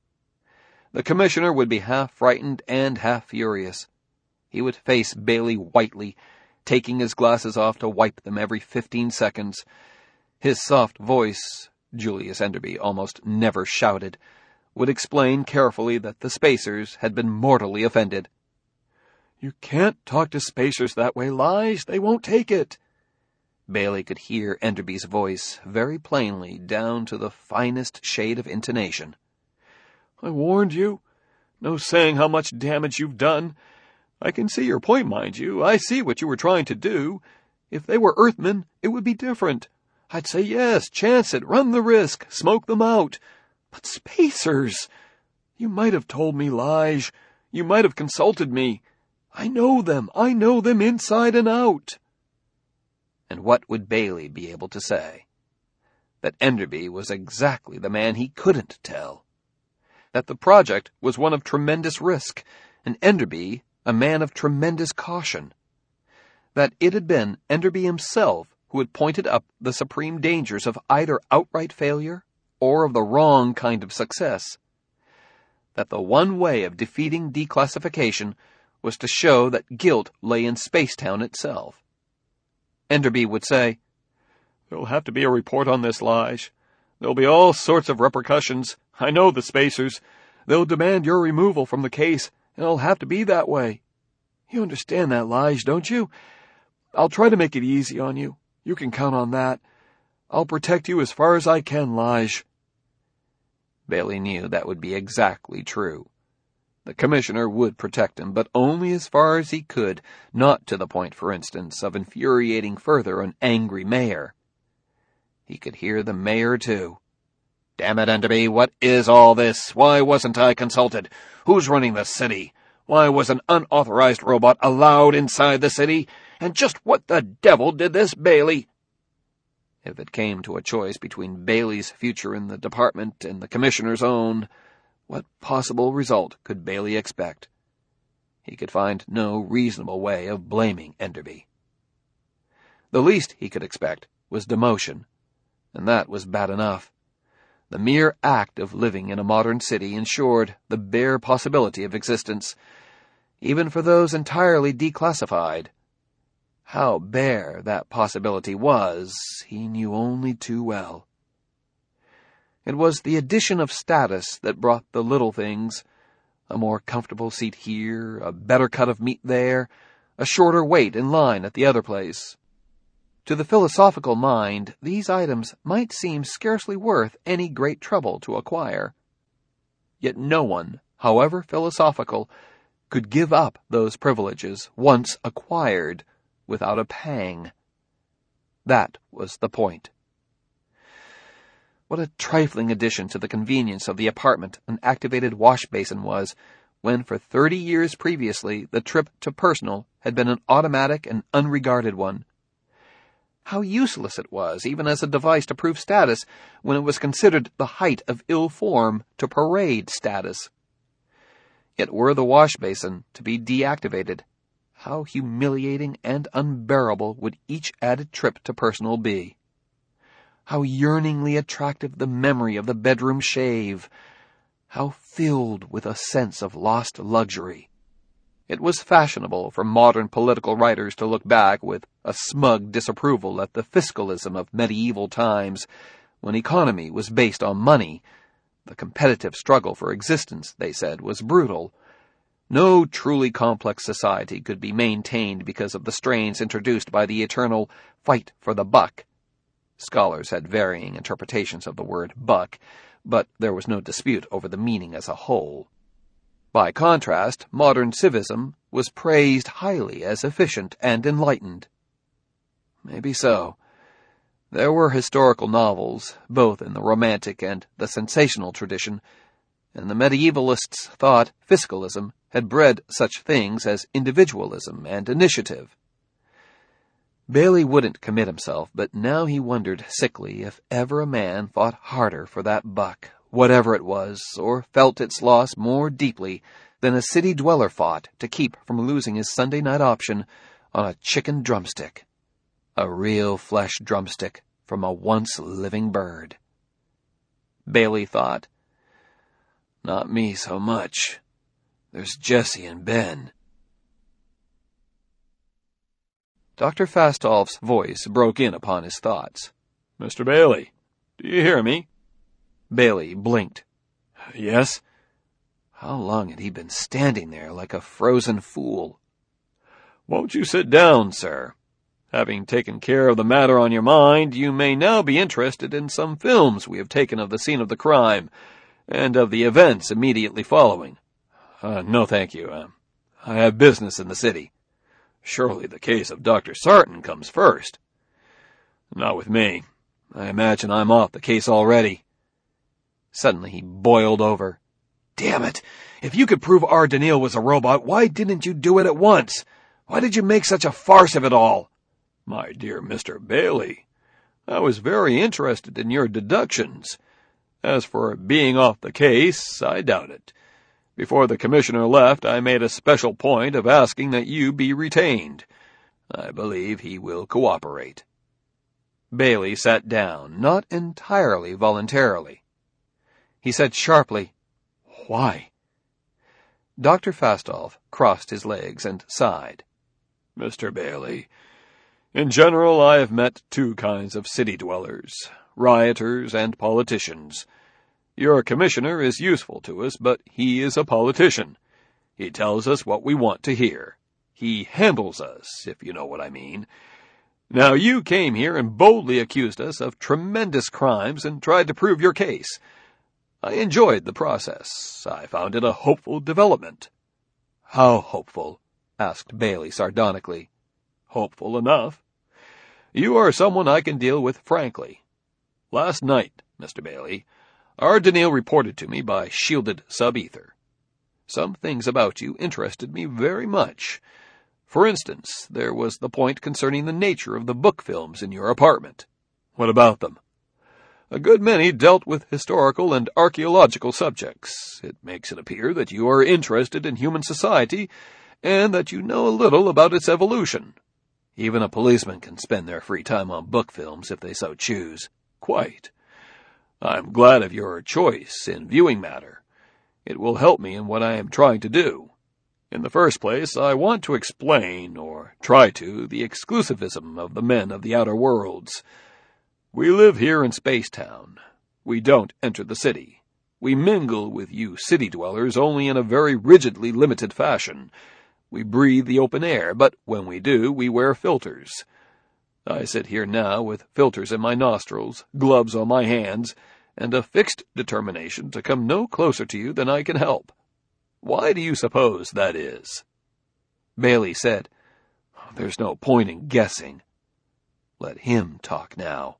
S3: The commissioner would be half frightened and half furious. He would face Bailey whitely, taking his glasses off to wipe them every fifteen seconds. His soft voice, Julius Enderby almost never shouted, would explain carefully that the Spacers had been mortally offended. "You can't talk to Spacers that way, Lige. They won't take it." Bailey could hear Enderby's voice very plainly, down to the finest shade of intonation. "I warned you. No saying how much damage you've done. I can see your point, mind you. I see what you were trying to do. If they were Earthmen, it would be different. I'd say yes, chance it, run the risk, smoke them out. But Spacers! You might have told me, Lige. You might have consulted me. I know them. I know them inside and out." And what would Bailey be able to say? That Enderby was exactly the man he couldn't tell. That the project was one of tremendous risk, and Enderby a man of tremendous caution. That it had been Enderby himself who had pointed up the supreme dangers of either outright failure or of the wrong kind of success. That the one way of defeating declassification was to show that guilt lay in Spacetown itself. Enderby would say, "There'll have to be a report on this, Lige. There'll be all sorts of repercussions. I know the Spacers. They'll demand your removal from the case, and it'll have to be that way. You understand that, Lige, don't you? I'll try to make it easy on you. You can count on that. I'll protect you as far as I can, Lige." Bailey knew that would be exactly true. The commissioner would protect him, but only as far as he could, not to the point, for instance, of infuriating further an angry mayor. He could hear the mayor, too. "Damn it, Enderby, what is all this? Why wasn't I consulted? Who's running the city? Why was an unauthorized robot allowed inside the city? And just what the devil did this Bailey?" If it came to a choice between Bailey's future in the department and the commissioner's own, what possible result could Bailey expect? He could find no reasonable way of blaming Enderby. The least he could expect was demotion, and that was bad enough. The mere act of living in a modern city ensured the bare possibility of existence, even for those entirely declassified. How bare that possibility was, he knew only too well. It was the addition of status that brought the little things, a more comfortable seat here, a better cut of meat there, a shorter wait in line at the other place. To the philosophical mind, these items might seem scarcely worth any great trouble to acquire. Yet no one, however philosophical, could give up those privileges once acquired without a pang. That was the point. What a trifling addition to the convenience of the apartment an activated wash basin was, when for thirty years previously the trip to personal had been an automatic and unregarded one. How useless it was, even as a device to prove status, when it was considered the height of ill form to parade status. Yet were the wash basin to be deactivated, how humiliating and unbearable would each added trip to personal be. How yearningly attractive the memory of the bedroom shave. How filled with a sense of lost luxury. It was fashionable for modern political writers to look back with a smug disapproval at the fiscalism of medieval times, when economy was based on money. The competitive struggle for existence, they said, was brutal. No truly complex society could be maintained because of the strains introduced by the eternal fight for the buck. Scholars had varying interpretations of the word buck, but there was no dispute over the meaning as a whole. By contrast, modern civism was praised highly as efficient and enlightened. Maybe so. There were historical novels, both in the romantic and the sensational tradition, and the medievalists thought fiscalism had bred such things as individualism and initiative.
S1: Bailey wouldn't commit himself, but now he wondered sickly if ever a man fought harder for that buck, whatever it was, or felt its loss more deeply than a city dweller fought to keep from losing his Sunday night option on a chicken drumstick. A real flesh drumstick from a once-living bird. Bailey thought, "Not me so much. There's Jesse and Ben." Doctor Fastolf's voice broke in upon his thoughts.
S2: "Mister Bailey, do you hear me?"
S1: Bailey blinked.
S2: "Yes?"
S1: How long had he been standing there like a frozen fool?
S2: "Won't you sit down, sir? Having taken care of the matter on your mind, you may now be interested in some films we have taken of the scene of the crime, and of the events immediately following."
S1: Uh, no, thank you. Uh, I have business in the city.
S2: "Surely the case of Doctor Sarton comes first." "Not with me.
S1: I imagine I'm off the case already." Suddenly he boiled over. "Damn it! If you could prove R. Daniil was a robot, why didn't you do it at once? Why did you make such a farce of it all?"
S2: "My dear Mister Bailey, I was very interested in your deductions. As for being off the case, I doubt it. Before the commissioner left, I made a special point of asking that you be retained. I believe he will cooperate."
S1: Bailey sat down, not entirely voluntarily. He said sharply, "Why?" Doctor Fastolf crossed his legs and sighed.
S2: "Mister Bailey, in general I have met two kinds of city-dwellers, rioters and politicians. Your commissioner is useful to us, but he is a politician. He tells us what we want to hear. He handles us, if you know what I mean. Now you came here and boldly accused us of tremendous crimes and tried to prove your case. I enjoyed the process. I found it a hopeful development."
S1: "How hopeful?" asked Bailey sardonically.
S2: "Hopeful enough. You are someone I can deal with frankly. Last night, Mister Bailey, R. Daniil reported to me by shielded sub-ether. Some things about you interested me very much. For instance, there was the point concerning the nature of the book films in your apartment."
S1: "What about them?"
S2: "A good many dealt with historical and archaeological subjects. It makes it appear that you are interested in human society, and that you know a little about its evolution."
S1: "Even a policeman can spend their free time on book films if they so choose."
S2: "Quite. I'm glad of your choice in viewing matter. It will help me in what I am trying to do. In the first place, I want to explain, or try to, the exclusivism of the men of the outer worlds. We live here in Spacetown. We don't enter the city. We mingle with you city-dwellers only in a very rigidly limited fashion. We breathe the open air, but when we do, we wear filters. I sit here now with filters in my nostrils, gloves on my hands, and a fixed determination to come no closer to you than I can help. Why do you suppose that is?"
S1: Bailey said, "There's no point in guessing. Let him talk now."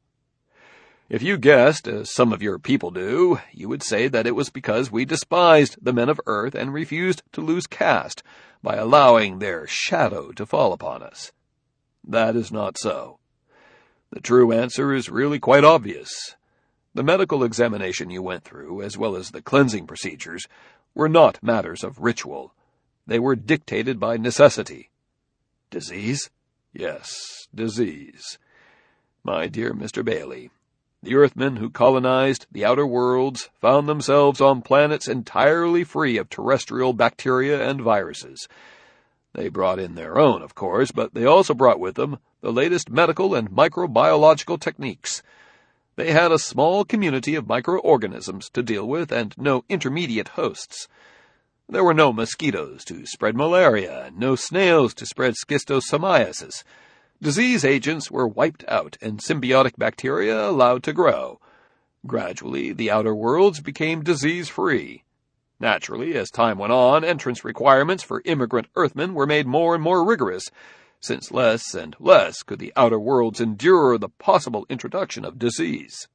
S2: "If you guessed, as some of your people do, you would say that it was because we despised the men of Earth and refused to lose caste by allowing their shadow to fall upon us. That is not so. The true answer is really quite obvious. The medical examination you went through, as well as the cleansing procedures, were not matters of ritual. They were dictated by necessity."
S1: "Disease?"
S2: "Yes, disease. My dear Mister Bailey, the Earthmen who colonized the outer worlds found themselves on planets entirely free of terrestrial bacteria and viruses. They brought in their own, of course, but they also brought with them the latest medical and microbiological techniques. They had a small community of microorganisms to deal with and no intermediate hosts. There were no mosquitoes to spread malaria and no snails to spread schistosomiasis. Disease agents were wiped out and symbiotic bacteria allowed to grow. Gradually, the outer worlds became disease-free. Naturally, as time went on, entrance requirements for immigrant Earthmen were made more and more rigorous, since less and less could the outer worlds endure the possible introduction of disease."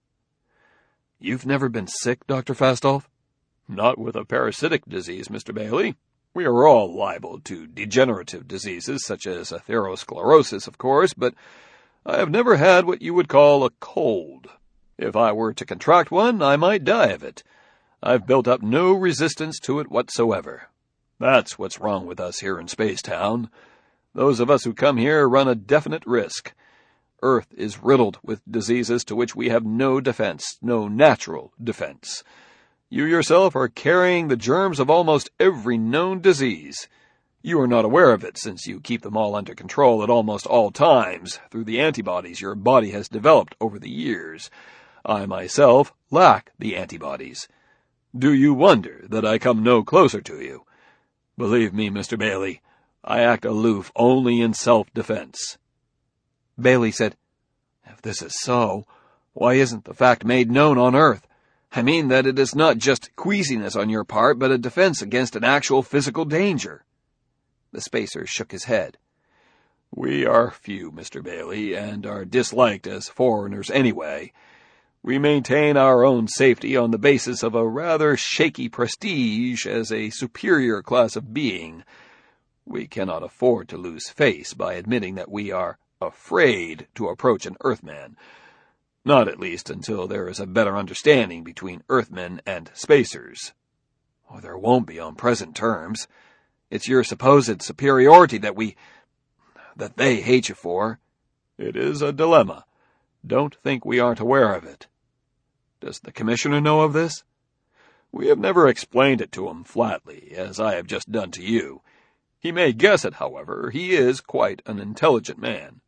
S1: "You've never been sick, Doctor Fastolf?"
S2: "Not with a parasitic disease, Mister Bailey. We are all liable to degenerative diseases such as atherosclerosis, of course, but I have never had what you would call a cold. If I were to contract one, I might die of it. I've built up no resistance to it whatsoever. That's what's wrong with us here in Spacetown. Those of us who come here run a definite risk. Earth is riddled with diseases to which we have no defense, no natural defense. You yourself are carrying the germs of almost every known disease. You are not aware of it, since you keep them all under control at almost all times through the antibodies your body has developed over the years. I myself lack the antibodies. Do you wonder that I come no closer to you? Believe me, Mister Bailey, I act aloof only in self-defense.
S3: Bailey said, "If this is so, why isn't the fact made known on Earth? I mean that it is not just queasiness on your part, but a defense against an actual physical danger." The spacer shook his head.
S2: We are few, Mister Bailey, and are disliked as foreigners anyway. We maintain our own safety on the basis of a rather shaky prestige as a superior class of being. We cannot afford to lose face by admitting that we are afraid to approach an Earthman. Not at least until there is a better understanding between Earthmen and spacers.
S3: Oh, there won't be on present terms. It's your supposed superiority that we... that they hate you for.
S2: It is a dilemma. Don't think we aren't aware of it.
S3: Does the Commissioner know of this?
S2: We have never explained it to him flatly, as I have just done to you. He may guess it, however. He is quite an intelligent man.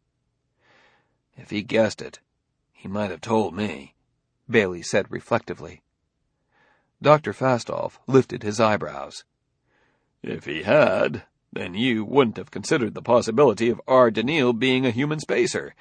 S3: If he guessed it, he might have told me, Bailey said reflectively. Doctor Fastolf lifted his eyebrows.
S2: If he had, then you wouldn't have considered the possibility of R. Daniil being a human spacer.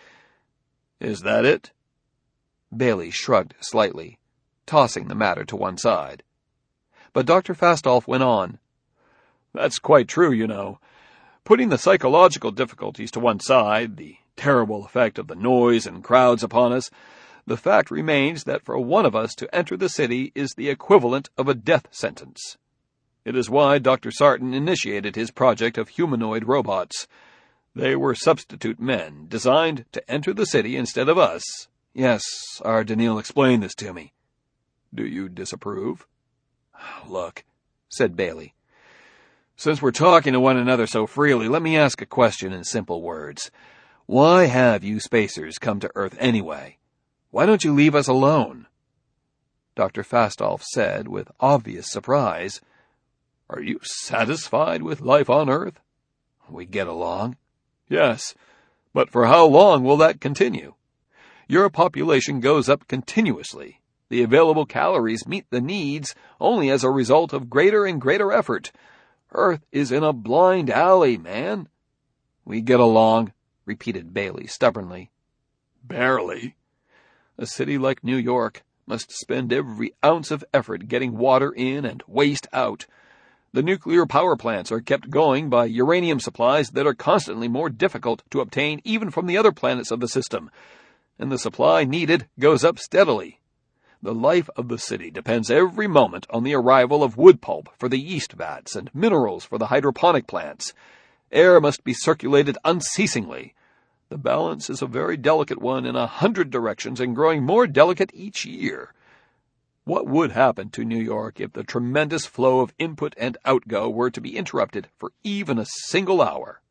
S2: Is that it?
S3: Bailey shrugged slightly, tossing the matter to one side. But Doctor Fastolf went on.
S2: That's quite true, you know. Putting the psychological difficulties to one side, the terrible effect of the noise and crowds upon us, the fact remains that for one of us to enter the city is the equivalent of a death sentence. It is why Doctor Sarton initiated his project of humanoid robots. They were substitute men, designed to enter the city instead of us.
S3: Yes, R. Daniil explained this to me.
S2: Do you disapprove?
S3: Look, said Bailey. Since we're talking to one another so freely, let me ask a question in simple words. Why have you spacers come to Earth anyway? Why don't you leave us alone? Doctor Fastolf said with obvious surprise,
S2: Are you satisfied with life on Earth?
S3: We get along.
S2: Yes, but for how long will that continue? Your population goes up continuously. The available calories meet the needs only as a result of greater and greater effort. Earth is in a blind alley, man.
S3: We get along, repeated Bailey stubbornly.
S2: Barely. A city like New York must spend every ounce of effort getting water in and waste out. The nuclear power plants are kept going by uranium supplies that are constantly more difficult to obtain even from the other planets of the system, and the supply needed goes up steadily. The life of the city depends every moment on the arrival of wood pulp for the yeast vats and minerals for the hydroponic plants. Air must be circulated unceasingly. The balance is a very delicate one in a hundred directions and growing more delicate each year. What would happen to New York if the tremendous flow of input and outgo were to be interrupted for even a single hour?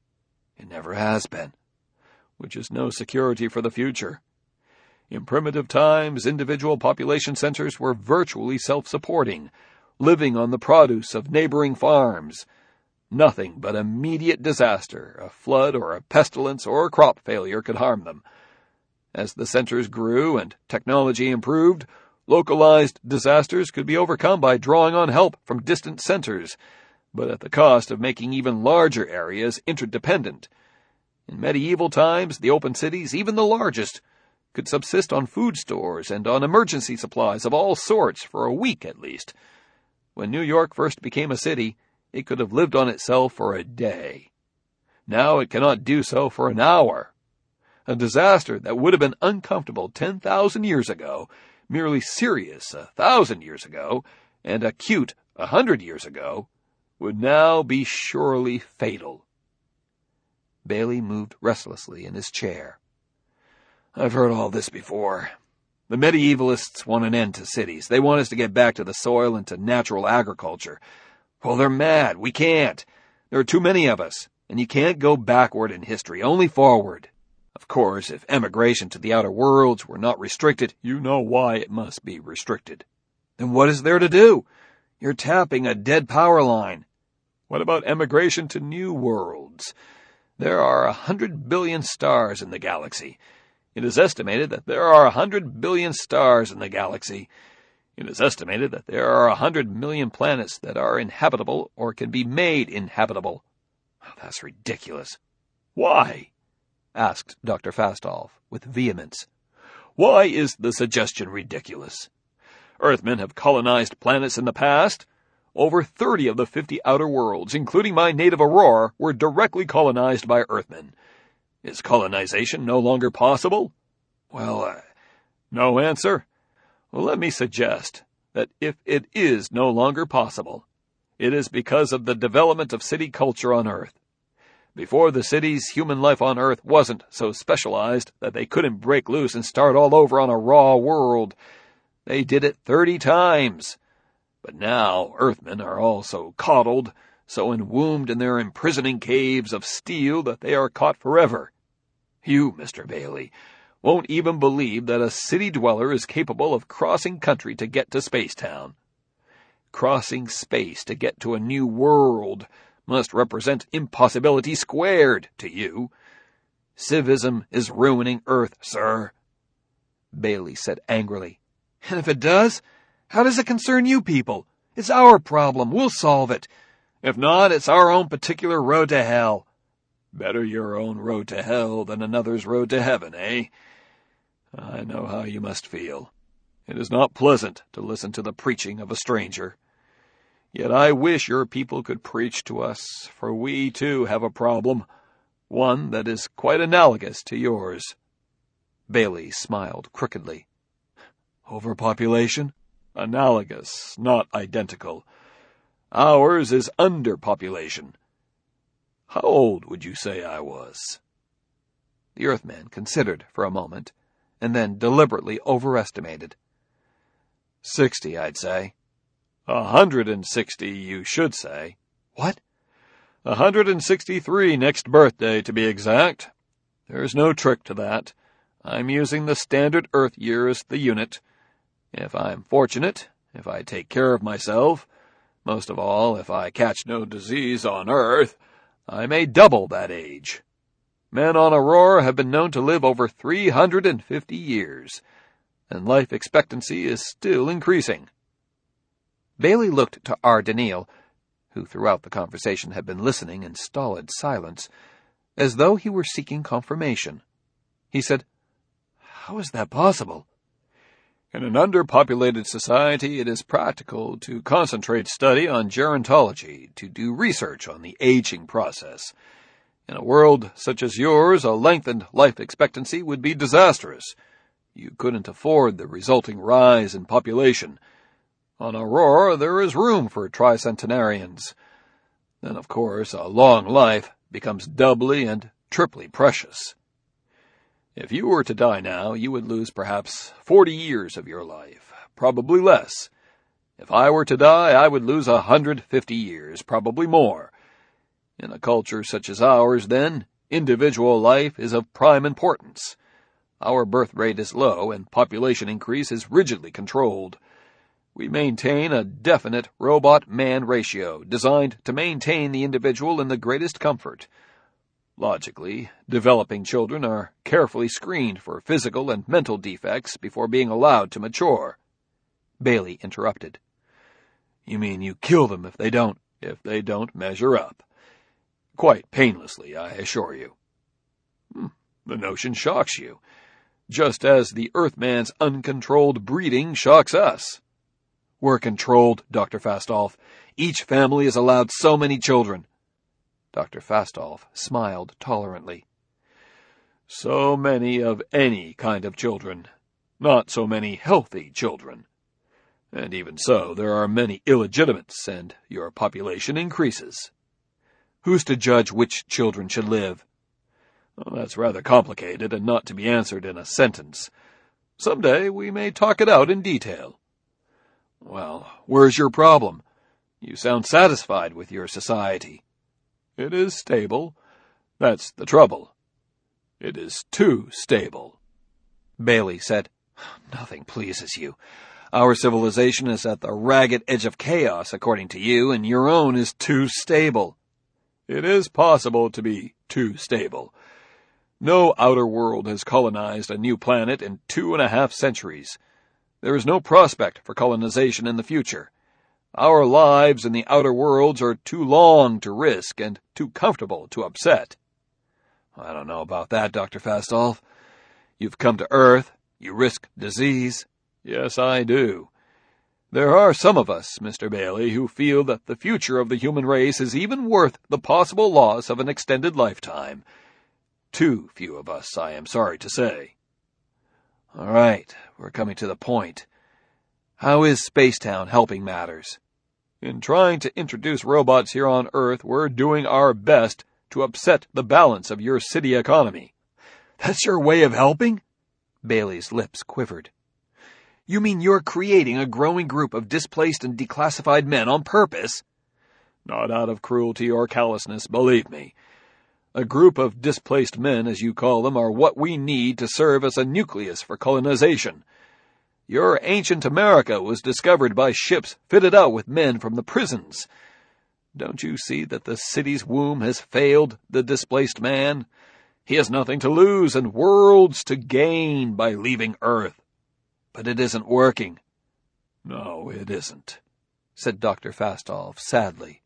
S3: It never has been.
S2: Which is no security for the future. In primitive times, individual population centers were virtually self-supporting, living on the produce of neighboring farms. Nothing but immediate disaster, a flood or a pestilence or a crop failure could harm them. As the centers grew and technology improved, localized disasters could be overcome by drawing on help from distant centers, but at the cost of making even larger areas interdependent. In medieval times, the open cities, even the largest, could subsist on food stores and on emergency supplies of all sorts for a week at least. When New York first became a city, it could have lived on itself for a day. Now it cannot do so for an hour. A disaster that would have been uncomfortable ten thousand years ago, merely serious a thousand years ago, and acute a hundred years ago, would now be surely fatal.
S3: Bailey moved restlessly in his chair.
S2: I've heard all this before. The medievalists want an end to cities. They want us to get back to the soil and to natural agriculture. Well, they're mad. We can't. There are too many of us, and you can't go backward in history, only forward. Of course, if emigration to the outer worlds were not restricted, you know why it must be restricted. Then what is there to do? You're tapping a dead power line. What about emigration to new worlds? There are a hundred billion stars in the galaxy. It is estimated that there are a hundred billion stars in the galaxy. It is estimated that there are a hundred million planets that are inhabitable or can be made inhabitable. Oh, that's ridiculous. Why? Asked Doctor Fastolf with vehemence. Why is the suggestion ridiculous? Earthmen have colonized planets in the past. Over thirty of the fifty outer worlds, including my native Aurora, were directly colonized by Earthmen. Is colonization no longer possible? Well, uh, no answer? Well, let me suggest that if it is no longer possible, it is because of the development of city culture on Earth. Before the cities, human life on Earth wasn't so specialized that they couldn't break loose and start all over on a raw world. They did it thirty times. But now Earthmen are all so coddled, so enwombed in their imprisoning caves of steel that they are caught forever. You, Mister Bailey, won't even believe that a city dweller is capable of crossing country to get to Spacetown. Crossing space to get to a new world must represent impossibility squared to you. Civism is ruining Earth, sir. Bailey said angrily. And if it does, how does it concern you people? It's our problem. We'll solve it. If not, it's our own particular road to hell. Better your own road to hell than another's road to heaven, eh? I know how you must feel. It is not pleasant to listen to the preaching of a stranger. Yet I wish your people could preach to us, for we too have a problem, one that is quite analogous to yours.
S3: Bailey smiled crookedly.
S2: Overpopulation? Analogous, not identical. Ours is underpopulation. How old would you say I was?
S3: The Earthman considered for a moment, and then deliberately overestimated.
S2: Sixty, I'd say. A hundred and sixty, you should say.
S3: What?
S2: A hundred and sixty-three next birthday, to be exact. There's no trick to that. I'm using the standard Earth year as the unit. If I'm fortunate, if I take care of myself, most of all if I catch no disease on Earth, I may double that age. Men on Aurora have been known to live over three hundred and fifty years, and life expectancy is still increasing.
S3: Bailey looked to R. Daniil, who throughout the conversation had been listening in stolid silence, as though he were seeking confirmation. He said, How is that possible?
S2: In an underpopulated society, it is practical to concentrate study on gerontology, to do research on the aging process. In a world such as yours, a lengthened life expectancy would be disastrous. You couldn't afford the resulting rise in population. On Aurora, there is room for tricentenarians. Then, of course, a long life becomes doubly and triply precious. If you were to die now, you would lose perhaps forty years of your life, probably less. If I were to die, I would lose a hundred fifty years, probably more. In a culture such as ours, then, individual life is of prime importance. Our birth rate is low, and population increase is rigidly controlled. We maintain a definite robot-man ratio designed to maintain the individual in the greatest comfort. Logically, developing children are carefully screened for physical and mental defects before being allowed to mature.
S3: Bailey interrupted.
S2: You mean you kill them if they don't, if they don't measure up. Quite painlessly, I assure you. Hmm, the notion shocks you, just as the Earthman's uncontrolled breeding shocks us. We're controlled, Doctor Fastolf. Each family is allowed so many children.
S3: Doctor Fastolf smiled tolerantly.
S2: So many of any kind of children. Not so many healthy children. And even so, there are many illegitimates, and your population increases.
S3: Who's to judge which children should live?
S2: Well, that's rather complicated and not to be answered in a sentence. Some day we may talk it out in detail.
S3: Well, where's your problem? You sound satisfied with your society.
S2: It is stable. That's the trouble. It is too stable.
S3: Bailey said, Nothing pleases you. Our civilization is at the ragged edge of chaos, according to you, and your own is too stable.
S2: It is possible to be too stable. No outer world has colonized a new planet in two and a half centuries. There is no prospect for colonization in the future. Our lives in the outer worlds are too long to risk and too comfortable to upset.
S3: I don't know about that, Doctor Fastolf. You've come to Earth. You risk disease.
S2: Yes, I do. There are some of us, Mister Bailey, who feel that the future of the human race is even worth the possible loss of an extended lifetime. Too few of us, I am sorry to say.
S3: All right, we're coming to the point. How is Spacetown helping matters?
S2: In trying to introduce robots here on Earth, we're doing our best to upset the balance of your city economy.
S3: That's your way of helping? Bailey's lips quivered. You mean you're creating a growing group of displaced and declassified men on purpose?
S2: Not out of cruelty or callousness, believe me. A group of displaced men, as you call them, are what we need to serve as a nucleus for colonization. Your ancient America was discovered by ships fitted out with men from the prisons. Don't you see that the city's womb has failed the displaced man? He has nothing to lose and worlds to gain by leaving Earth.
S3: But it isn't working.
S2: No, it isn't,
S3: said Doctor Fastolf sadly.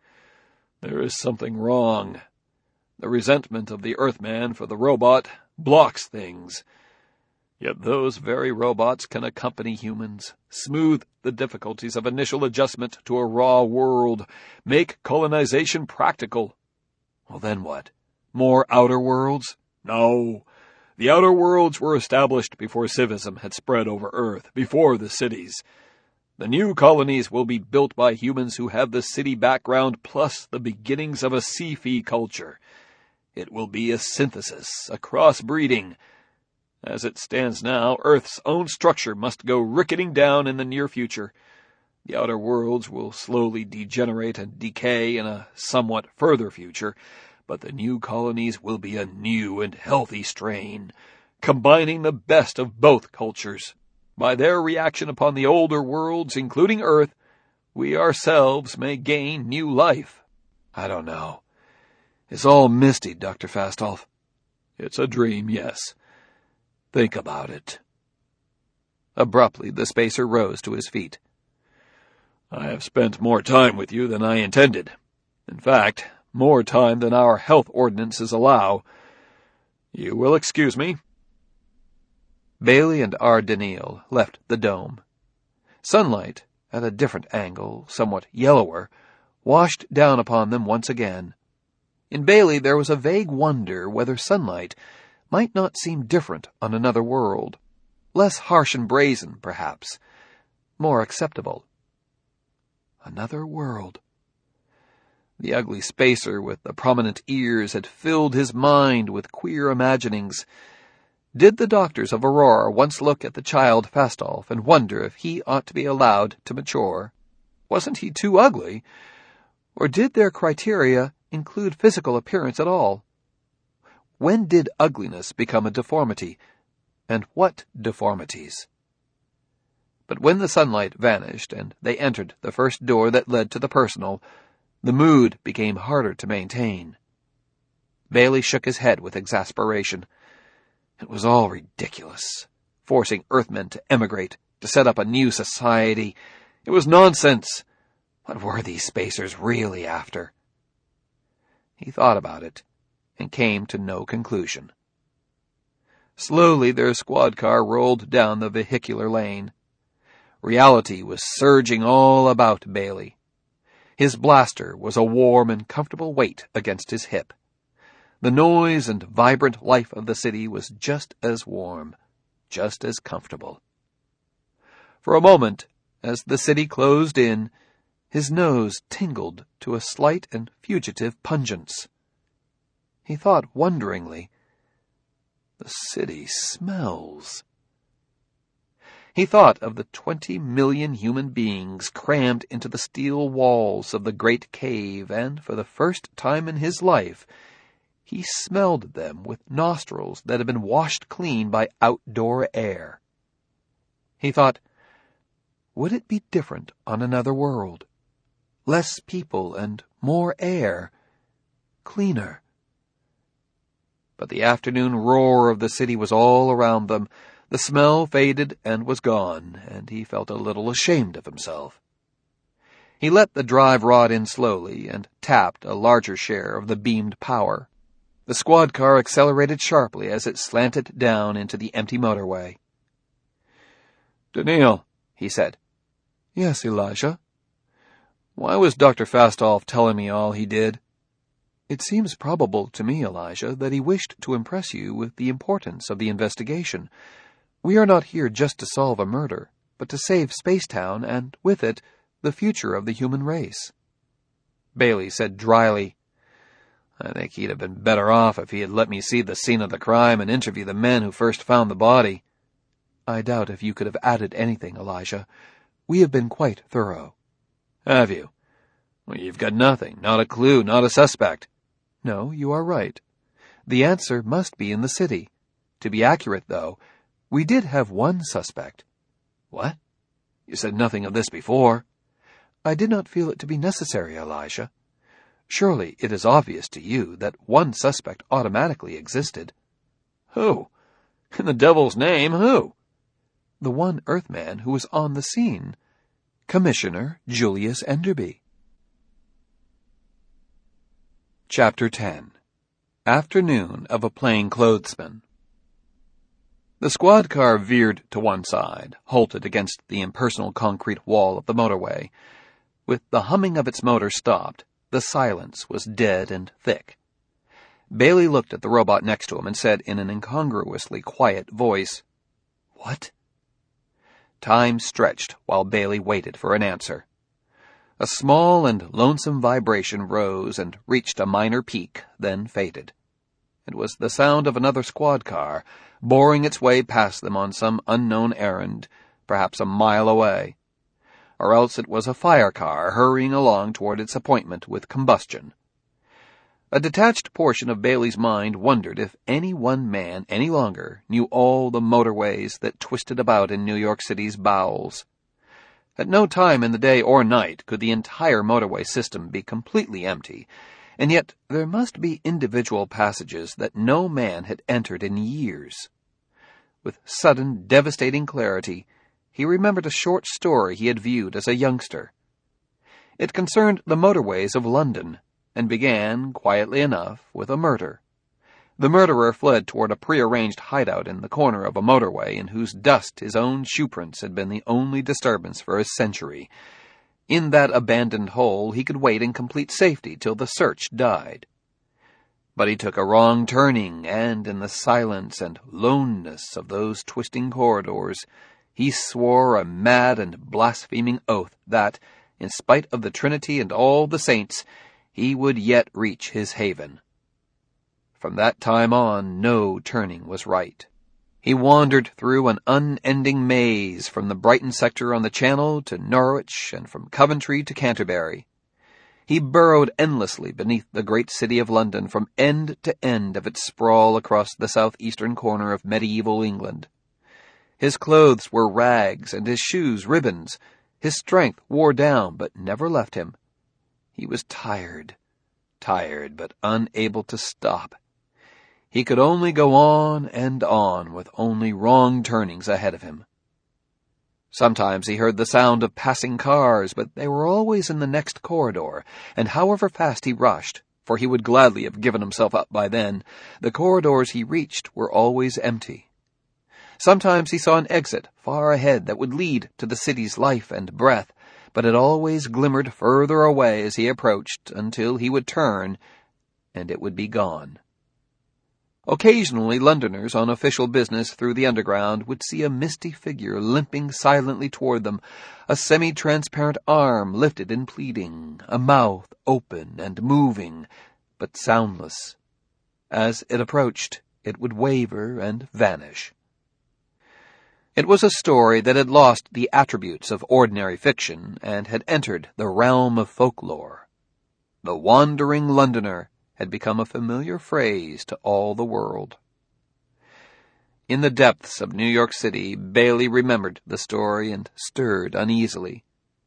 S2: There is something wrong. The resentment of the Earthman for the robot blocks things. Yet those very robots can accompany humans, smooth the difficulties of initial adjustment to a raw world, make colonization practical.
S3: Well, then what? More outer worlds?
S2: No. The outer worlds were established before civism had spread over Earth, before the cities. The new colonies will be built by humans who have the city background plus the beginnings of a sea-fee culture. It will be a synthesis, a crossbreeding. As it stands now, Earth's own structure must go ricketing down in the near future. The outer worlds will slowly degenerate and decay in a somewhat further future, but the new colonies will be a new and healthy strain, combining the best of both cultures. By their reaction upon the older worlds, including Earth, we ourselves may gain new life.
S3: I don't know. It's all misty, Doctor Fastolf.
S2: It's a dream, yes. Think about it.
S3: Abruptly, the spacer rose to his feet.
S2: I have spent more time with you than I intended. In fact, more time than our health ordinances allow. You will excuse me.
S3: Bailey and R. Daniil left the dome. Sunlight, at a different angle, somewhat yellower, washed down upon them once again. In Bailey there was a vague wonder whether sunlight might not seem different on another world. Less harsh and brazen, perhaps. More acceptable. Another world. The ugly spacer with the prominent ears had filled his mind with queer imaginings. Did the doctors of Aurora once look at the child Fastolf and wonder if he ought to be allowed to mature? Wasn't he too ugly? Or did their criteria include physical appearance at all? When did ugliness become a deformity? And what deformities? But when the sunlight vanished and they entered the first door that led to the personal, the mood became harder to maintain. Bailey shook his head with exasperation. It was all ridiculous. Forcing Earthmen to emigrate, to set up a new society. It was nonsense. What were these spacers really after? He thought about it, and came to no conclusion. Slowly their squad car rolled down the vehicular lane. Reality was surging all about Bailey. His blaster was a warm and comfortable weight against his hip. The noise and vibrant life of the city was just as warm, just as comfortable. For a moment, As the city closed in, his nose tingled to a slight and fugitive pungence. He thought wonderingly, "The city smells." He thought of the twenty million human beings crammed into the steel walls of the great cave, and for the first time in his life, he smelled them with nostrils that had been washed clean by outdoor air. He thought, would it be different on another world? Less people and more air, cleaner. But the afternoon roar of the city was all around them. The smell faded and was gone, and he felt a little ashamed of himself. He let the drive rod in slowly and tapped a larger share of the beamed power. The squad car accelerated sharply as it slanted down into the empty motorway.
S2: "Daniil,"
S3: he said. "Yes, Elijah?" "Why was Doctor Fastolf telling me all he did?" "It seems probable to me, Elijah, that he wished to impress you with the importance of the investigation. We are not here just to solve a murder, but to save Spacetown and, with it, the future of the human race."
S1: Bailey said dryly, "I think he'd have been better off if he had let me see the scene of the crime and interview the men who first found the body."
S3: "I doubt if you could have added anything, Elijah. We have been quite thorough."
S1: "Have you? Well, you've got nothing, not a clue, not a suspect."
S3: "No, you are right. The answer must be in the city. To be accurate, though, we did have one suspect."
S1: "What? You said nothing of this before."
S3: "I did not feel it to be necessary, Elijah. Surely it is obvious to you that one suspect automatically existed."
S1: "Who? In the devil's name, who?"
S3: "The one Earthman who was on the scene. Commissioner Julius Enderby." Chapter ten. Afternoon of a Plainclothesman. The squad car veered to one side, halted against the impersonal concrete wall of the motorway. With the humming of its motor stopped, the silence was dead and thick. Bailey looked at the robot next to him and said in an incongruously quiet voice, "What?" Time stretched while Bailey waited for an answer. A small and lonesome vibration rose and reached a minor peak, then faded. It was the sound of another squad car, boring its way past them on some unknown errand, perhaps a mile away. Or else it was a fire car hurrying along toward its appointment with combustion. A detached portion of Bailey's mind wondered if any one man any longer knew all the motorways that twisted about in New York City's bowels. At no time in the day or night could the entire motorway system be completely empty, and yet there must be individual passages that no man had entered in years. With sudden, devastating clarity, he remembered a short story he had viewed as a youngster. It concerned the motorways of London, and began, quietly enough, with a murder. The murderer fled toward a prearranged hideout in the corner of a motorway in whose dust his own shoeprints had been the only disturbance for a century. In that abandoned hole he could wait in complete safety till the search died. But he took a wrong turning, and in the silence and loneness of those twisting corridors, he swore a mad and blaspheming oath that, in spite of the Trinity and all the saints, he would yet reach his haven. From that time on, no turning was right. He wandered through an unending maze from the Brighton sector on the Channel to Norwich and from Coventry to Canterbury. He burrowed endlessly beneath the great city of London from end to end of its sprawl across the southeastern corner of medieval England. His clothes were rags and his shoes ribbons. His strength wore down but never left him. He was tired, tired but unable to stop. He could only go on and on with only wrong turnings ahead of him. Sometimes he heard the sound of passing cars, but they were always in the next corridor, and however fast he rushed, for he would gladly have given himself up by then, the corridors he reached were always empty. Sometimes he saw an exit far ahead that would lead to the city's life and breath, but it always glimmered further away as he approached until he would turn, and it would be gone.
S1: Occasionally, Londoners on official business through the underground would see a misty figure limping silently toward them, a semi-transparent arm lifted in pleading, a mouth open and moving, but soundless. As it approached, it would waver and vanish. It was a story that had lost the attributes of ordinary fiction and had entered the realm of folklore. The Wandering Londoner had become a familiar phrase to all the world. In the depths of New York City, Bailey remembered the story and stirred uneasily.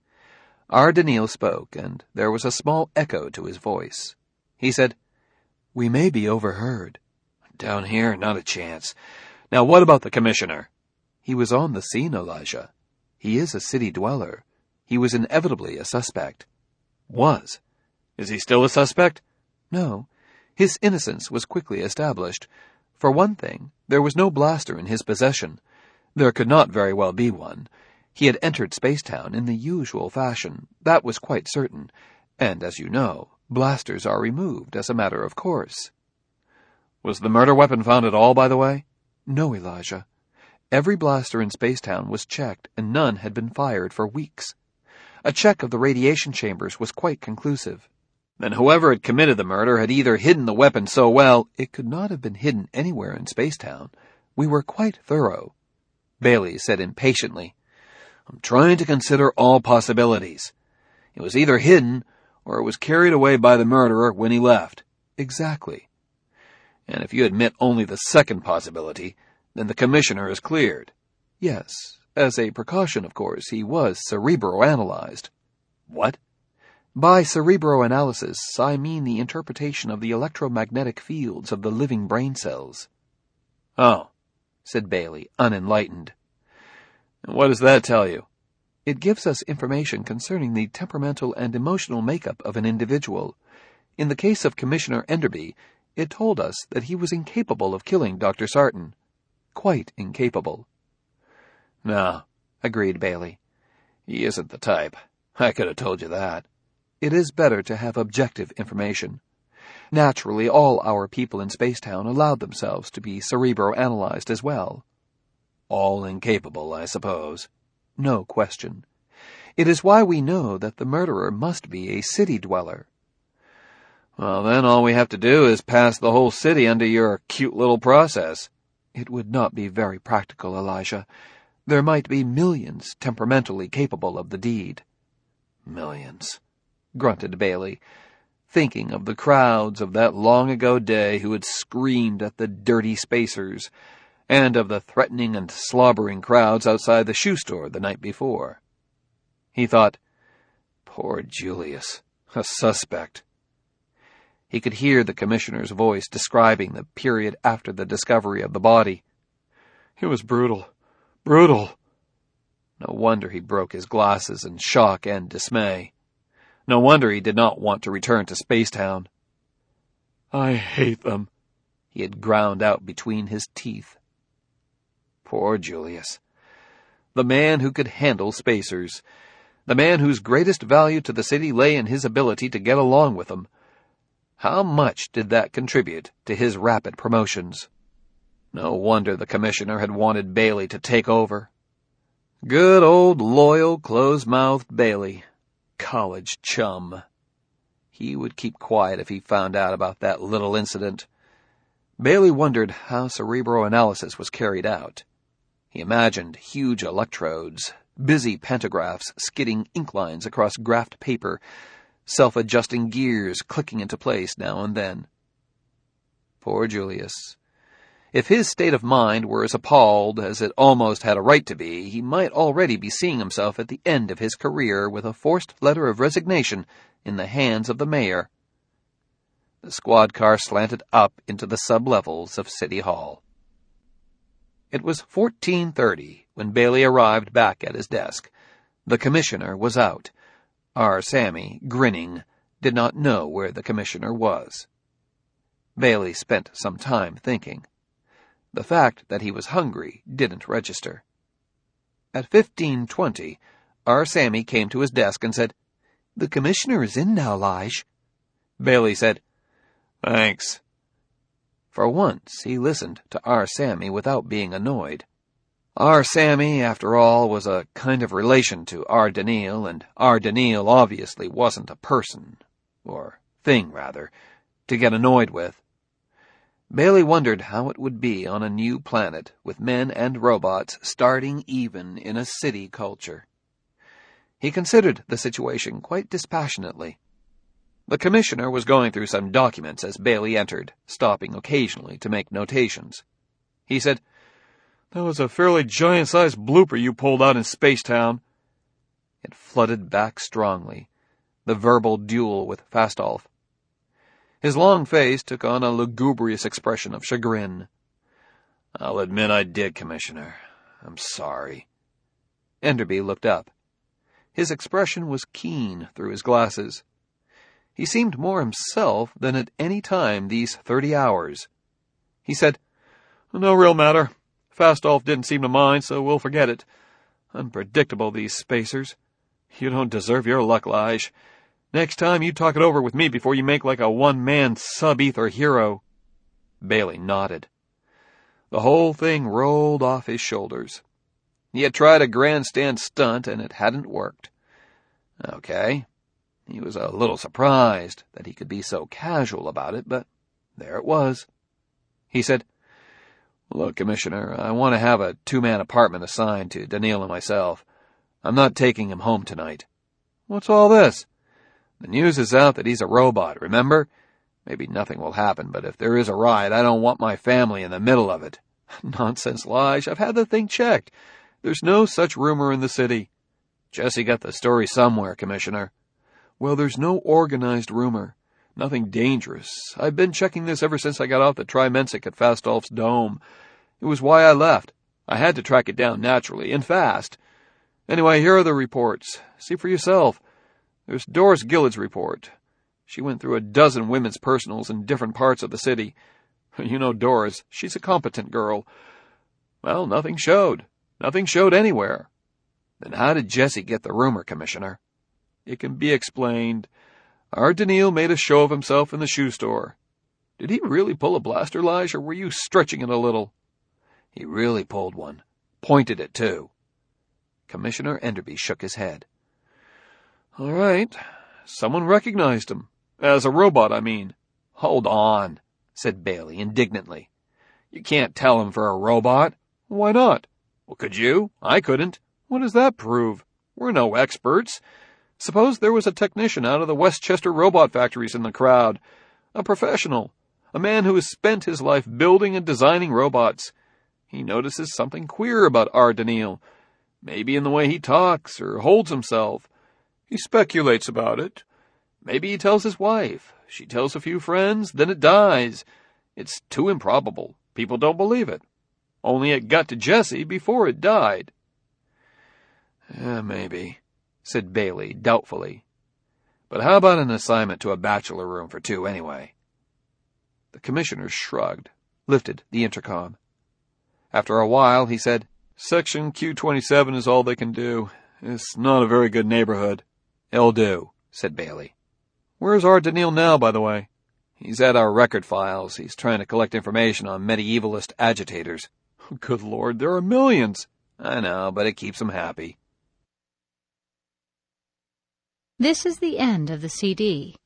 S1: R. Daneel spoke, and there was a small echo to his voice. He said, "We may be overheard."
S3: "Down here, not a chance. Now what about the commissioner?"
S1: "He was on the scene, Elijah. He is a city dweller. He was inevitably a suspect."
S3: "Was? Is he still a suspect?"
S1: "No. His innocence was quickly established. For one thing, there was no blaster in his possession. There could not very well be one. He had entered Spacetown in the usual fashion. That was quite certain. And, as you know, blasters are removed as a matter of course."
S3: "Was the murder weapon found at all, by the way?"
S1: "No, Elijah. Every blaster in Spacetown was checked, and none had been fired for weeks. A check of the radiation chambers was quite conclusive."
S3: "Then whoever had committed the murder had either hidden the weapon so well—"
S1: "It could not have been hidden anywhere in Spacetown. We were quite thorough."
S3: Bailey said impatiently, "I'm trying to consider all possibilities. It was either hidden, or it was carried away by the murderer when he left."
S1: "Exactly."
S3: "And if you admit only the second possibility, then the commissioner is cleared."
S1: "Yes. As a precaution, of course, he was cerebroanalyzed."
S3: "What?"
S1: "By cerebroanalysis, I mean the interpretation of the electromagnetic fields of the living brain cells."
S3: "Oh,"
S1: said Bailey, unenlightened.
S3: "And what does that tell you?"
S1: "It gives us information concerning the temperamental and emotional makeup of an individual. In the case of Commissioner Enderby, it told us that he was incapable of killing Doctor Sarton. Quite incapable."
S3: "No," agreed Bailey. "He isn't the type. I could have told you that."
S1: "It is better to have objective information. Naturally, all our people in Spacetown allowed themselves to be cerebroanalyzed as well."
S3: "All incapable, I suppose."
S1: "No question. It is why we know that the murderer must be a city dweller."
S3: "Well, then all we have to do is pass the whole city under your cute little process."
S1: "It would not be very practical, Elijah. There might be millions temperamentally capable of the deed."
S3: "Millions,"
S1: grunted Bailey, thinking of the crowds of that long-ago day who had screamed at the dirty spacers, and of the threatening and slobbering crowds outside the shoe store the night before. He thought,
S3: "Poor Julius, a suspect."
S1: He could hear the commissioner's voice describing the period after the discovery of the body.
S2: "It was brutal. Brutal."
S1: No wonder he broke his glasses in shock and dismay. No wonder he did not want to return to Spacetown.
S2: "I hate them,"
S1: he had ground out between his teeth.
S3: Poor Julius.
S1: The man who could handle spacers. The man whose greatest value to the city lay in his ability to get along with them. How much did that contribute to his rapid promotions? No wonder the commissioner had wanted Bailey to take over. Good old loyal, close-mouthed Bailey. College chum. He would keep quiet if he found out about that little incident. Bailey wondered how cerebroanalysis was carried out. He imagined huge electrodes, busy pantographs skidding ink lines across graphed paper, self-adjusting gears clicking into place now and then. Poor Julius. If his state of mind were as appalled as it almost had a right to be, he might already be seeing himself at the end of his career with a forced letter of resignation in the hands of the mayor. The squad car slanted up into the sub-levels of City Hall. It was fourteen thirty when Bailey arrived back at his desk. The commissioner was out. R. Sammy, grinning, did not know where the commissioner was. Bailey spent some time thinking. The fact that he was hungry didn't register. At fifteen twenty, R. Sammy came to his desk and said, "The commissioner is in now, Lige." Bailey said,
S2: "Thanks."
S1: For once, he listened to our Sammy without being annoyed. Our Sammy, after all, was a kind of relation to our Daniil, and our Daniil obviously wasn't a person, or thing, rather, to get annoyed with. Bailey wondered how it would be on a new planet with men and robots starting even in a city culture. He considered the situation quite dispassionately. The commissioner was going through some documents as Bailey entered, stopping occasionally to make notations. He said,
S2: "That was a fairly giant-sized blooper you pulled out in Spacetown."
S1: It flooded back strongly, the verbal duel with Fastolf. His long face took on a lugubrious expression of chagrin.
S3: "I'll admit I did, Commissioner. I'm sorry."
S1: Enderby looked up. His expression was keen through his glasses. He seemed more himself than at any time these thirty hours. He said,
S2: "No real matter. Fastolf didn't seem to mind, so we'll forget it. Unpredictable, these spacers. You don't deserve your luck, Lige. Next time you talk it over with me before you make like a one-man sub-ether hero."
S1: Bailey nodded. The whole thing rolled off his shoulders. He had tried a grandstand stunt, and it hadn't worked. Okay. He was a little surprised that he could be so casual about it, but there it was. He said, "Look, Commissioner, I want to have a two-man apartment assigned to Daniil and myself. I'm not taking him home tonight."
S2: "What's all this?"
S1: "The news is out that he's a robot, remember? Maybe nothing will happen, but if there is a riot, I don't want my family in the middle of it."
S2: "Nonsense, Lige. I've had the thing checked. There's no such rumor in the city."
S1: "Jesse got the story somewhere, Commissioner."
S2: "Well, there's no organized rumor. Nothing dangerous. I've been checking this ever since I got off the Trimensic at Fastolf's dome. It was why I left. I had to track it down naturally, and fast. Anyway, here are the reports. See for yourself. There's Doris Gillard's report. She went through a dozen women's personals in different parts of the city. You know Doris. She's a competent girl. Well, nothing showed. Nothing showed anywhere."
S1: "Then how did Jesse get the rumor, Commissioner?"
S2: "It can be explained. Our Daniil made a show of himself in the shoe store. Did he really pull a blaster, Lige, or were you stretching it a little?"
S1: "He really pulled one. Pointed it, too." Commissioner Enderby shook his head.
S2: "All right. Someone recognized him. As a robot, I mean."
S1: "Hold on," said Bailey indignantly. "You can't tell him for a robot."
S2: "Why not?"
S1: "Well, could you? I couldn't."
S2: "What does that prove? We're no experts. Suppose there was a technician out of the Westchester robot factories in the crowd. A professional. A man who has spent his life building and designing robots. He notices something queer about our Daniil. Maybe in the way he talks or holds himself. He speculates about it. Maybe he tells his wife. She tells a few friends, then it dies. It's too improbable. People don't believe it. Only it got to Jesse before it died."
S1: Eh, maybe, said Bailey doubtfully. "But how about an assignment to a bachelor room for two anyway?"
S2: The commissioner shrugged, lifted the intercom.
S1: After a while, he said,
S2: "Section Q twenty-seven is all they can do. It's not a very good neighborhood."
S1: "It'll do," said Bailey.
S2: "Where's our Daniil now, by the way?"
S1: "He's at our record files. He's trying to collect information on medievalist agitators."
S2: "Good Lord, there are millions."
S1: "I know, but it keeps him happy."
S4: This is the end of the C D.